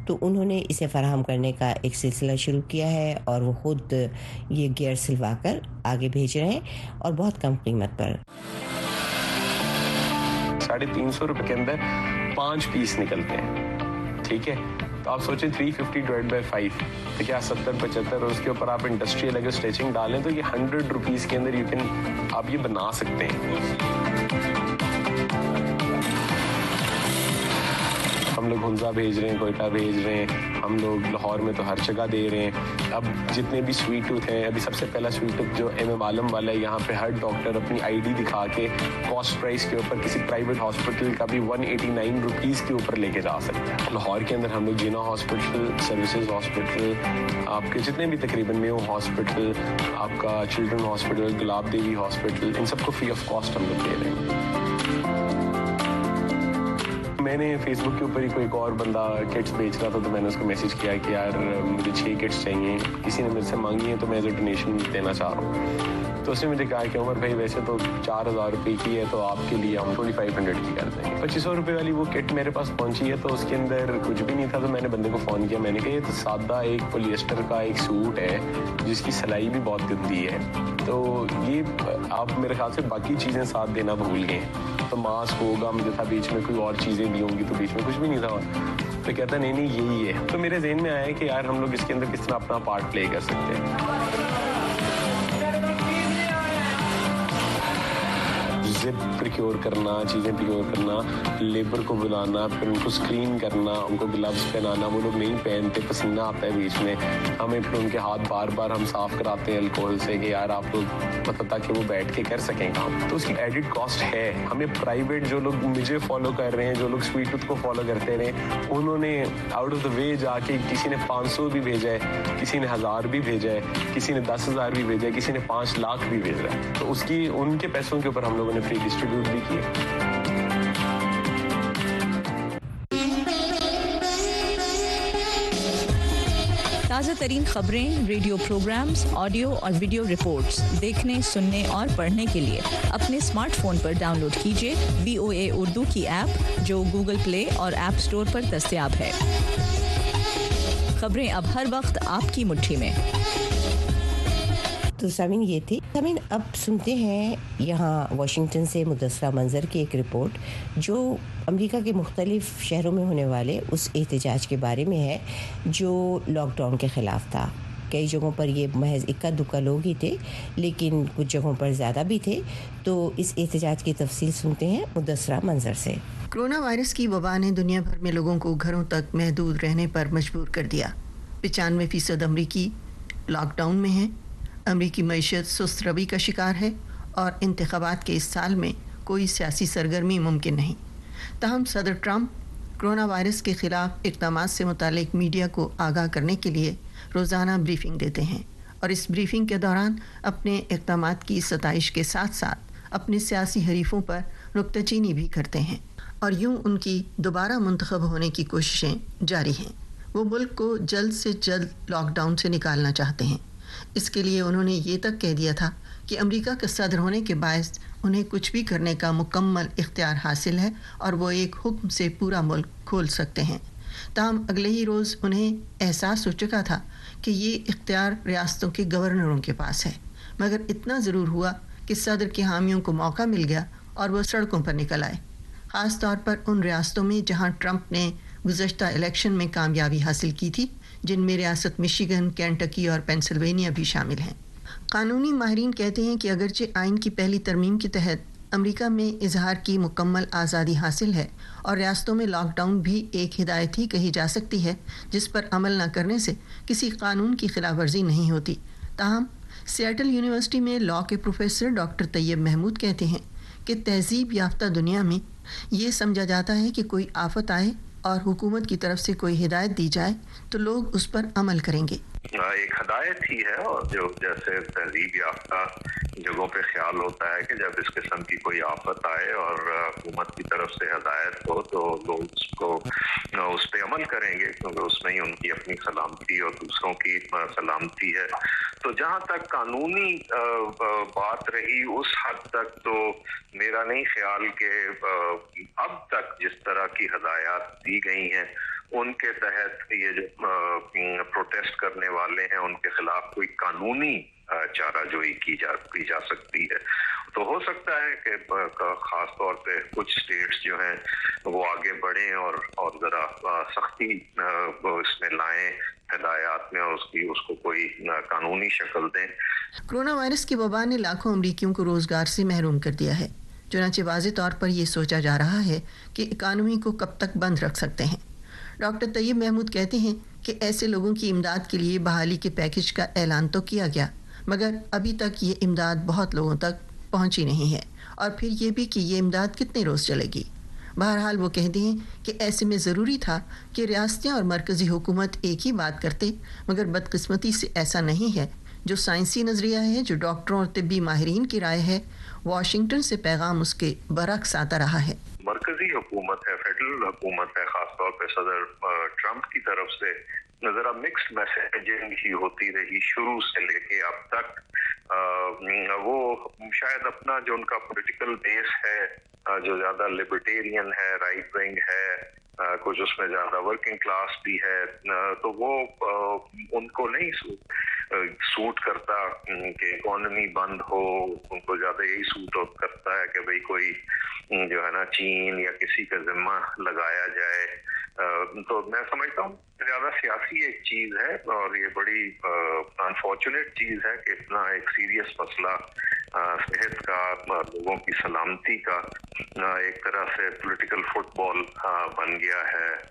تو انہوں نے اسے فراہم کرنے کا ایک سلسلہ شروع کیا ہے اور وہ خود یہ گیئر سلوا کر آگے بھیج رہے ہیں اور بہت کم قیمت پر. ساڑھے تین سو روپے کے اندر پانچ پیس نکلتے ہیں, ٹھیک ہے. تو آپ سوچیں three fifty divide by five تو کیا ستر پچہتر, اور اس کے اوپر آپ انڈسٹریل اگر اسٹیچنگ ڈالیں تو یہ ہنڈریڈ روپیز کے اندر یو کین آپ یہ بنا سکتے ہیں. ہم لوگ ہنزا بھیج رہے ہیں, کوئٹہ بھیج رہے ہیں, ہم لوگ لاہور میں تو ہر جگہ دے رہے ہیں. اب جتنے بھی سویٹ ٹوتھ ہیں, ابھی سب سے پہلا سویٹ ٹوتھ جو ایم ایم عالم والا ہے, یہاں پہ ہر ڈاکٹر اپنی آئی ڈی دکھا کے کاسٹ پرائز کے اوپر کسی پرائیویٹ ہاسپٹل کا بھی ون ایٹی نائن روپیز کے اوپر لے کے جا سکتے ہیں. لاہور کے اندر ہم لوگ جینا ہاسپٹل, سروسز ہاسپٹل, آپ کے جتنے بھی تقریباً میو ہاسپٹل, آپ کا children hospital, Gulab Devi hospital, ان سب کو فری آف کاسٹ ہم لوگ دے رہے ہیں. میں نے فیس بک کے اوپر ہی کوئی ایک اور بندہ کٹس بیچ رہا تھا, تو میں نے اس کو میسج کیا کہ یار مجھے چھ کٹس چاہیے, کسی نے میرے سے مانگی ہیں تو میں ایز اے ڈونیشن دینا چاہ رہا ہوں. تو اس نے مجھے کہا کہ عمر بھائی ویسے تو چار ہزار روپے کی ہے, تو آپ کے لیے ہم ٹوئنٹی فائیو ہنڈریڈ کی کر دیں گے. پچیس سو روپے والی وہ کٹ میرے پاس پہنچی ہے, تو اس کے اندر کچھ بھی نہیں تھا. تو میں نے بندے کو فون کیا, میں نے کہا یہ تو سادہ ایک پولیسٹر کا ایک سوٹ ہے جس کی سلائی بھی بہت گندی ہے, تو یہ آپ میرے خیال سے باقی چیزیں ساتھ دینا بھول گئے. تو ماسک ہوگا, مجھے تھا بیچ میں کوئی اور چیزیں دی ہوں گی, تو بیچ میں کچھ بھی نہیں تھا. تو کہتا نہیں نہیں یہی ہے. تو میرے ذہن میں آیا کہ یار ہم لوگ اس کے اندر کس طرح اپنا پارٹ پلے کر سکتے ہیں. زپ پریکیور کرنا, چیزیں پریکیور کرنا, لیبر کو بلانا, پھر ان کو اسکرین کرنا, ان کو گلوز پہنانا, وہ لوگ نہیں پہنتے, پسینہ آتا ہے بیچ میں, ہمیں پھر ان کے ہاتھ بار بار ہم صاف کراتے ہیں الکوہل سے کہ یار آپ لوگ مطلب تاکہ وہ بیٹھ کے کر سکیں کام. تو اس کی ایڈڈ کاسٹ ہے. ہمیں پرائیویٹ جو لوگ مجھے فالو کر رہے ہیں, جو لوگ سویٹ ٹوتھ کو فالو کرتے رہے, انہوں نے آؤٹ آف دا وے جا کے کسی نے پانچ سو بھی بھیجا ہے, کسی نے ہزار بھی بھیجا ہے, کسی نے دس ہزار بھی بھیجا ہے, کسی نے پانچ لاکھ بھی بھیجا ہے. تو اس کی ان کے پیسوں کے اوپر ہم لوگوں نے فری ڈسٹریبیوٹ بھی کیے. تازہ ترین خبریں, ریڈیو پروگرامز, آڈیو اور ویڈیو رپورٹس دیکھنے, سننے اور پڑھنے کے لیے اپنے اسمارٹ فون پر ڈاؤن لوڈ کیجیے وی او اے اردو کی ایپ, جو گوگل پلے اور ایپ اسٹور پر دستیاب ہے. خبریں اب ہر وقت آپ کی مٹھی میں. تو سامعین یہ تھی. سامعین اب سنتے ہیں یہاں واشنگٹن سے مدثرہ منظر کی ایک رپورٹ جو امریکہ کے مختلف شہروں میں ہونے والے اس احتجاج کے بارے میں ہے جو لاک ڈاؤن کے خلاف تھا. کئی جگہوں پر یہ محض اکا دکا لوگ ہی تھے, لیکن کچھ جگہوں پر زیادہ بھی تھے. تو اس احتجاج کی تفصیل سنتے ہیں مدثرہ منظر سے. کرونا وائرس کی وبا نے دنیا بھر میں لوگوں کو گھروں تک محدود رہنے پر مجبور کر دیا. پچانوے فیصد امریکی لاک ڈاؤن میں ہیں. امریکی معیشت سست روی کا شکار ہے اور انتخابات کے اس سال میں کوئی سیاسی سرگرمی ممکن نہیں. تاہم صدر ٹرمپ کرونا وائرس کے خلاف اقدامات سے متعلق میڈیا کو آگاہ کرنے کے لیے روزانہ بریفنگ دیتے ہیں, اور اس بریفنگ کے دوران اپنے اقدامات کی ستائش کے ساتھ ساتھ اپنے سیاسی حریفوں پر نکتہ چینی بھی کرتے ہیں, اور یوں ان کی دوبارہ منتخب ہونے کی کوششیں جاری ہیں. وہ ملک کو جلد سے جلد لاک ڈاؤن سے نکالنا چاہتے ہیں. اس کے لیے انہوں نے یہ تک کہہ دیا تھا کہ امریکہ کا صدر ہونے کے باعث انہیں کچھ بھی کرنے کا مکمل اختیار حاصل ہے اور وہ ایک حکم سے پورا ملک کھول سکتے ہیں. تاہم اگلے ہی روز انہیں احساس ہو چکا تھا کہ یہ اختیار ریاستوں کے گورنروں کے پاس ہے. مگر اتنا ضرور ہوا کہ صدر کے حامیوں کو موقع مل گیا اور وہ سڑکوں پر نکل آئے, خاص طور پر ان ریاستوں میں جہاں ٹرمپ نے گزشتہ الیکشن میں کامیابی حاصل کی تھی, جن میں ریاست مشیگن, کینٹکی اور پینسلوینیا بھی شامل ہیں. قانونی ماہرین کہتے ہیں کہ اگرچہ آئین کی پہلی ترمیم کے تحت امریکہ میں اظہار کی مکمل آزادی حاصل ہے اور ریاستوں میں لاک ڈاؤن بھی ایک ہدایت ہی کہی جا سکتی ہے جس پر عمل نہ کرنے سے کسی قانون کی خلاف ورزی نہیں ہوتی, تاہم سیاٹل یونیورسٹی میں لاء کے پروفیسر ڈاکٹر طیب محمود کہتے ہیں کہ تہذیب یافتہ دنیا میں یہ سمجھا جاتا ہے کہ کوئی آفت آئے اور حکومت کی طرف سے کوئی ہدایت دی جائے تو لوگ اس پر عمل کریں گے. ایک ہدایت ہی ہے, اور جو جیسے تہذیب یافتہ جگہوں پہ خیال ہوتا ہے کہ جب اس قسم کی کوئی آفت آئے اور حکومت کی طرف سے ہدایت ہو تو لوگ اس کو اس پہ عمل کریں گے, کیونکہ اس میں ہی ان کی اپنی سلامتی اور دوسروں کی سلامتی ہے. تو جہاں تک قانونی بات رہی اس حد تک تو میرا نہیں خیال کہ اب تک جس طرح کی ہدایات دی گئی ہیں ان کے تحت یہ جو پروٹیسٹ کرنے والے ہیں ان کے خلاف کوئی قانونی چارہ جوئی کی جا کی جا سکتی ہے. تو ہو سکتا ہے کہ خاص طور پہ کچھ اسٹیٹس جو ہیں وہ آگے بڑھیں اور اور ذرا سختی اس میں لائیں ہدایات میں اور اس کی اس کو کوئی قانونی شکل دیں. کرونا وائرس کی وبا نے لاکھوں امریکیوں کو روزگار سے محروم کر دیا ہے. چنانچہ واضح طور پر یہ سوچا جا رہا ہے کہ اکانومی کو کب تک بند رکھ سکتے ہیں. ڈاکٹر طیب محمود کہتے ہیں کہ ایسے لوگوں کی امداد کے لیے بحالی کے پیکج کا اعلان تو کیا گیا مگر ابھی تک یہ امداد بہت لوگوں تک پہنچی نہیں ہے اور پھر یہ بھی کہ یہ امداد کتنے روز چلے گی. بہرحال وہ کہتے ہیں کہ ایسے میں ضروری تھا کہ ریاستیں اور مرکزی حکومت ایک ہی بات کرتے مگر بدقسمتی سے ایسا نہیں ہے. جو سائنسی نظریہ ہے جو ڈاکٹروں اور طبی ماہرین کی رائے ہے واشنگٹن سے پیغام اس کے برعکس آتا رہا ہے. مرکزی حکومت ہے فیڈرل حکومت ہے خاص طور پہ صدر ٹرمپ کی طرف سے ذرا مکسڈ میسیجنگ ہی ہوتی رہی شروع سے لے کے اب تک. وہ شاید اپنا جو ان کا پولیٹیکل بیس ہے جو زیادہ لبرٹیرین ہے رائٹ ونگ ہے کچھ اس میں زیادہ ورکنگ کلاس بھی ہے تو وہ ان کو نہیں سوٹ کرتا کہ اکانومی بند ہو. ان کو زیادہ یہی سوٹ کرتا ہے کہ بھئی کوئی جو ہے نا چین یا کسی کا ذمہ لگایا جائے. تو میں سمجھتا ہوں زیادہ سیاسی ایک چیز ہے اور یہ بڑی انفارچونیٹ چیز ہے کہ اتنا ایک سیریس مسئلہ صحت کا لوگوں کی سلامتی کا ایک طرح سے پولیٹیکل فٹ بال بن گیا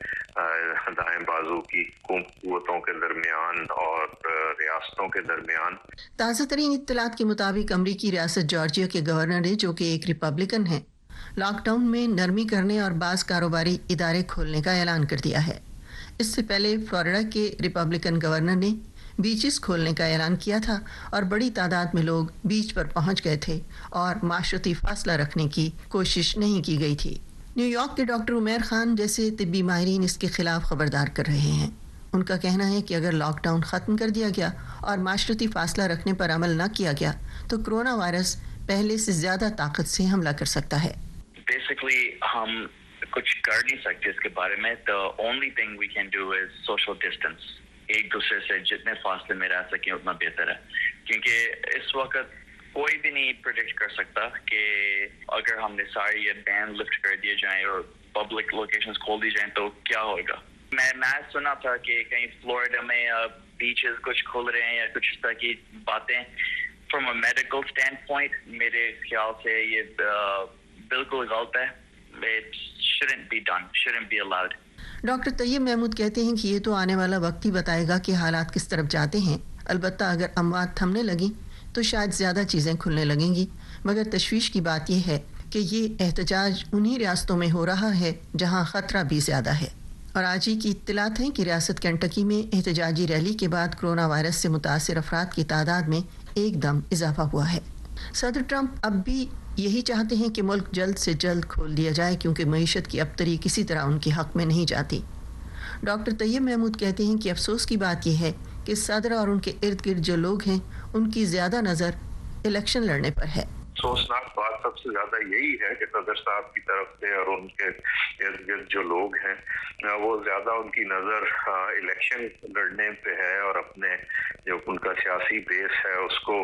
ہے دائیں بازو کی قوتوں کے درمیان اور ریاستوں کے درمیان. تازہ ترین اطلاعات کے مطابق امریکی ریاست جارجیا کے گورنر نے جو کہ ایک ریپبلکن ہیں لاک ڈاؤن میں نرمی کرنے اور بعض کاروباری ادارے کھولنے کا اعلان کر دیا ہے. اس سے پہلے فلوریڈا کے ریپبلکن گورنر نے بیچز کھولنے کا اعلان کیا تھا اور بڑی تعداد میں لوگ بیچ پر پہنچ گئے تھے اور معاشرتی فاصلہ رکھنے کی کوشش نہیں کی گئی تھی. نیو یارک کے ڈاکٹر عمیر خان جیسے طبی ماہرین اس کے خلاف خبردار کر رہے ہیں. ان کا کہنا ہے کہ اگر لاک ڈاؤن ختم کر دیا گیا اور معاشرتی فاصلہ رکھنے پر عمل نہ کیا گیا تو کرونا وائرس پہلے سے زیادہ طاقت سے حملہ کر سکتا ہے. بیسکلی ہم کچھ کر نہیں سکتے اس کے بارے میں. the only thing we can do is social distance. ایک دوسرے سے جتنے فاصلے میں رہ سکیں اتنا بہتر ہے کیونکہ اس وقت کوئی بھی نہیں پریڈکٹ کر سکتا کہ اگر ہم نے سارے یہ بین لفٹ کر دیے جائیں اور پبلک لوکیشنز کھول دی جائیں تو کیا ہوگا. میں میں سنا تھا کہ کہیں فلوریڈا میں بیچز کچھ کھول رہے ہیں یا کچھ اس طرح کی باتیں. From a medical standpoint میرے خیال سے یہ بالکل غلط ہے. It shouldn't be done, shouldn't be allowed. Doctor Tayyab Mahmood کہتے ہیں کہ یہ تو آنے والا وقت ہی بتائے گا کہ حالات کس طرف جاتے ہیں. البتہ اگر اموات تھمنے لگیں تو شاید زیادہ چیزیں کھلنے لگیں گی مگر تشویش کی بات یہ ہے کہ یہ احتجاج انہی ریاستوں میں ہو رہا ہے جہاں خطرہ بھی زیادہ ہے. اور آج ہی کی اطلاعات ہیں کہ ریاست کنٹکی میں احتجاجی ریلی کے بعد کرونا وائرس سے متاثر افراد کی تعداد میں ایک دم اضافہ ہوا ہے. صدر ٹرمپ اب بھی یہی چاہتے ہیں کہ ملک جلد سے جلد کھول دیا جائے کیونکہ معیشت کی ابتری کسی طرح ان کے حق میں نہیں جاتی. ڈاکٹر طیب محمود کہتے ہیں کہ افسوس کی بات یہ ہے کہ صدر اور ان کے ارد گرد جو لوگ ہیں ان کی زیادہ نظر الیکشن لڑنے پر ہے. افسوسناک بات سب سے زیادہ یہی ہے کہ صدر صاحب کی طرف سے اور ان کے ارد گرد جو لوگ ہیں وہ زیادہ ان کی نظر الیکشن لڑنے پہ ہے اور اپنے جو ان کا سیاسی بیس ہے اس کو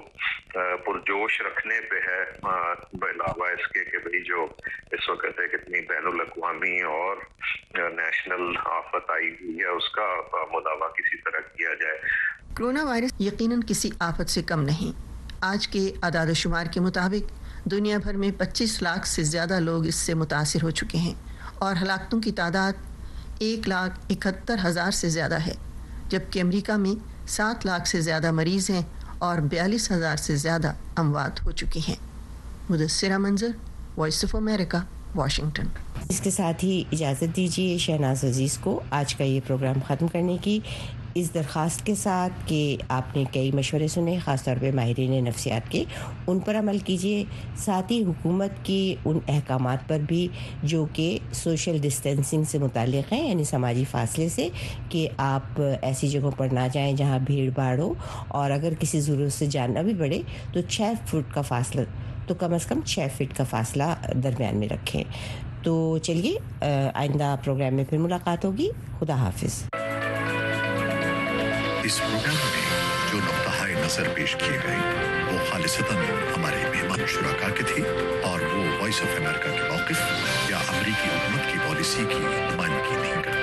پرجوش رکھنے پہ ہے علاوہ اس کے کہ بھئی جو اس وقت ہے کتنی بین الاقوامی اور نیشنل آفت آئی ہوئی ہے اس کا مداوع کسی طرح کیا جائے. کرونا وائرس یقیناً کسی آفت سے کم نہیں. آج کے اعداد و شمار کے مطابق دنیا بھر میں پچیس لاکھ سے زیادہ لوگ اس سے متاثر ہو چکے ہیں اور ہلاکتوں کی تعداد ایک لاکھ اکہتر ہزار سے زیادہ ہے جبکہ امریکہ میں سات لاکھ سے زیادہ مریض ہیں اور بیالیس ہزار سے زیادہ اموات ہو چکی ہیں. Mudassira Manzar, Voice of America, Washington. اس کے ساتھ ہی اجازت دیجیے شہناز عزیز کو آج کا یہ پروگرام ختم کرنے کی، اس درخواست کے ساتھ کہ آپ نے کئی مشورے سنے خاص طور پہ ماہرین نفسیات کے، ان پر عمل کیجیے. ساتھ ہی حکومت کی ان احکامات پر بھی جو کہ سوشل ڈسٹینسنگ سے متعلق ہیں یعنی سماجی فاصلے سے، کہ آپ ایسی جگہوں پر نہ جائیں جہاں بھیڑ بھاڑ ہو اور اگر کسی ضرورت سے جاننا بھی پڑے تو چھ فٹ کا فاصلہ تو کم از کم چھ فٹ کا فاصلہ درمیان میں رکھیں. तो चलिए आइंदा प्रोग्राम में फिर मुलाकात होगी. खुदा हाफिज. इस प्रोग्राम में जो नुक्ता नजर पेश किए गए वो खालिसतन हमारे मेहमान शुराका के थे और वो वॉइस ऑफ अमेरिका के मौक़िफ़ या अमेरिकी हुकूमत की पॉलिसी की नुमाइंदगी नहीं करते.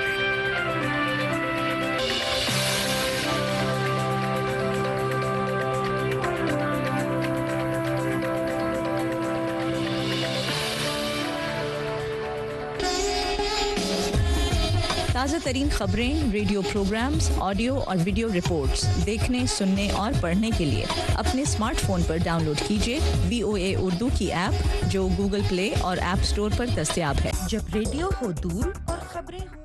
ताज़ा तरीन खबरें, रेडियो प्रोग्राम्स, ऑडियो और वीडियो रिपोर्ट्स देखने, सुनने और पढ़ने के लिए अपने स्मार्टफोन पर डाउनलोड कीजिए वीओए उर्दू की ऐप जो गूगल प्ले और ऐप स्टोर पर दस्तयाब है. जब रेडियो हो दूर और खबरें हो